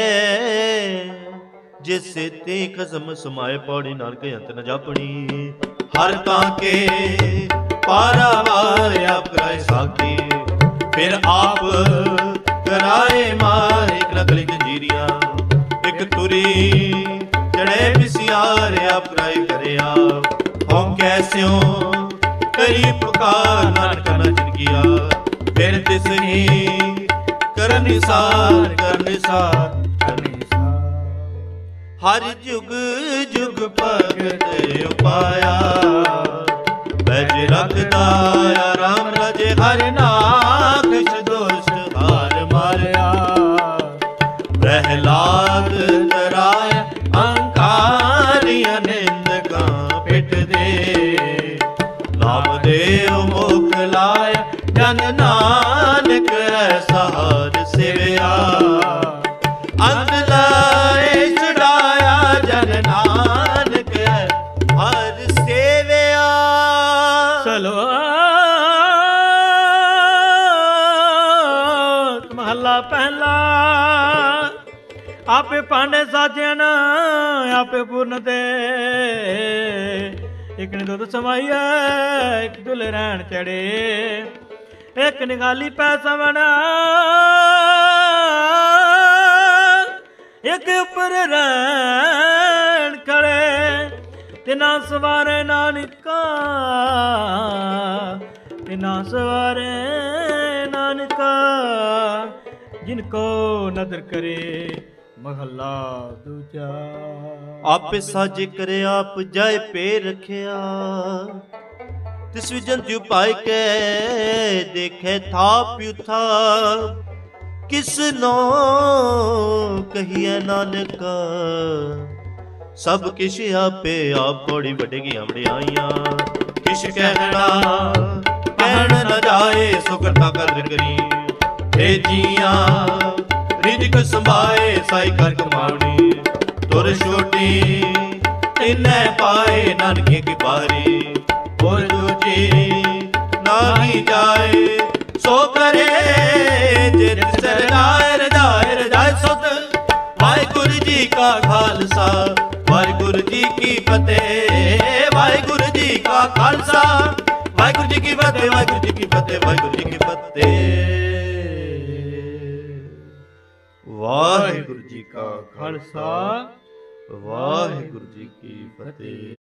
ਜਿਸ ਤੇ ਖਸਮ ਸਮਾਏ। ਪੌੜੀ ਨਾਨਕ ਅੰਤ ਨ ਜਾਪਣੀ ਹਰ ਤਾਂ ਕੇ ਪਾਰਾਵਾਰ ਆਪ ਕਰਾਏ ਸਾਖੀ। ਫਿਰ ਆਪ ਕਰਾਏ ਮਾਰ ਇੱਕ ਨਕਲੀ ਜੰਜੀਰੀਆਂ। ਇੱਕ ਤੁਰੀ ਚੜੇ ਪਿਸਿਆਰ ਆਪ ਕਰਾਏ ਕਰਿਆ। ਹੋ ਕੈਸਿਓ ਕਰੀ ਪੁਕਾਰ ਨਾਨਕ ਨ ਜਿਨਗੀਆ। ਫਿਰ ਤਿਸਨੀ ਕਰਨ ਨਿਸਾਰ ਕਰਨ ਨਿਸਾਰ ਕਰਨ ਨਿਸਾਰ। ਹਰ ਜੁਗ ਜੁਗ ਭਗਤ ਉਪਾਇਆ। ਬੈਜ ਰਖਦਾ ਰਾਮ ਰਾਜੇ ਹਰਿ ਨਾਖਿ ਦੁਸ਼ਟ ਹਾਰ ਮਾਰਿਆ। ਪ੍ਰਹਿਲਾਦ ਤਰਾਇ ਅੰਕਾਰੀਆਂ ਨਿੰਦਕਾਂ ਪਿੱਟ ਦੇ। ਨਾਮਦੇਵ ਮੁਖ ਲਾਇ ਜਨ ਨਾਨਕ ਐਸਾ ਹਰ ਸੇਵਿਆ। ਅੰਤ ਲਾਏ ਛੁਡਾਇਆ ਜਨ ਨਾਨਕ ਹਰ ਸੇਵਿਆ। ਸਲੋਕ ਮਹਲਾ ਪਹਿਲਾ। ਆਪੇ ਪਾਂਡੇ ਸਾਜਣ ਆਪੇ ਪੂਰਨ ਦੇ। ਇੱਕ ਨੇ ਦੁੱਧ ਸਮਾਈਐ ਇੱਕ ਦੁਲੇ ਰਹਿਣ ਚੜੇ। ਇੱਕ ਨਿਗਾਲੀ ਪੈ ਸਵਣਾ ਇੱਕ ਉੱਪਰ ਰਹਿਣ ਖੜੇ। ਤਿਨਾ ਸਵਾਰੇ ਨਾਨਕਾ ਤਿਨਾ ਸਵਾਰੇ ਨਾਨਕਾ। ਜਿਨ ਕੋ ਨਦਰ ਕਰੇ। ਮਹੱਲਾ ਦੂਜਾ। ਆਪੇ ਸਾਜੇ ਕਰੇ ਆਪ ਜਾਏ ਪੇ ਰਖਿਆ। ਤਿਸ ਵਿਜੰਤਿ ਉਪਾਇ ਕੇ ਦੇਖੇ ਥਾਪ ਉਥਾ। ਕਿਸ ਨੋ ਕਹੀਐ ਨਾਨਕਾ। ਸਭ ਕਿਛ ਆਪੇ ਆਪ ਪੌੜੀ ਵੱਡੇਗੀਆਂ ਵਡਿਆਈਆਂ। ਕਿਛ ਕਹਿਣਾ ਕਹਿਣ ਨ ਜਾਏ ਸੋ ਕਰਤਾ ਕਦਰ ਕਰੀ। ਏ ਜੀਆਂ ਰਿਜਕ ਸੰਭਾਏ ਸਾਈ ਕਰ ਕਮਾਉਣੀ। ਤੁਰ ਛੋਟੀ ਤਿਨੈ ਪਾਏ ਨਾਨਕੇ ਕੀ ਬਾਰੀ। ਹੋਰ ਦੂਜੀ ਨਾਹੀ ਜਾਏ ਜੀ ਕਾ ਖਾਲਸਾ ਵਾਹਿਗੁਰੂ ਜੀ ਕੀ ਫਤਿਹ ਵਾਹਿਗੁਰੂ ਜੀ ਕਾ ਖਾਲਸਾ ਵਾਹਿਗੁਰੂ ਜੀ ਕੀ ਫਤਿਹ ਵਾਹਿਗੁਰੂ ਜੀ ਕੀ ਫਤਿਹ ਵਾਹਿਗੁਰੂ ਜੀ ਕੀ ਫਤਿਹ ਵਾਹਿਗੁਰੂ ਜੀ ਕਾ ਖਾਲਸਾ ਵਾਹਿਗੁਰੂ ਜੀ ਕੀ ਫਤਿਹ।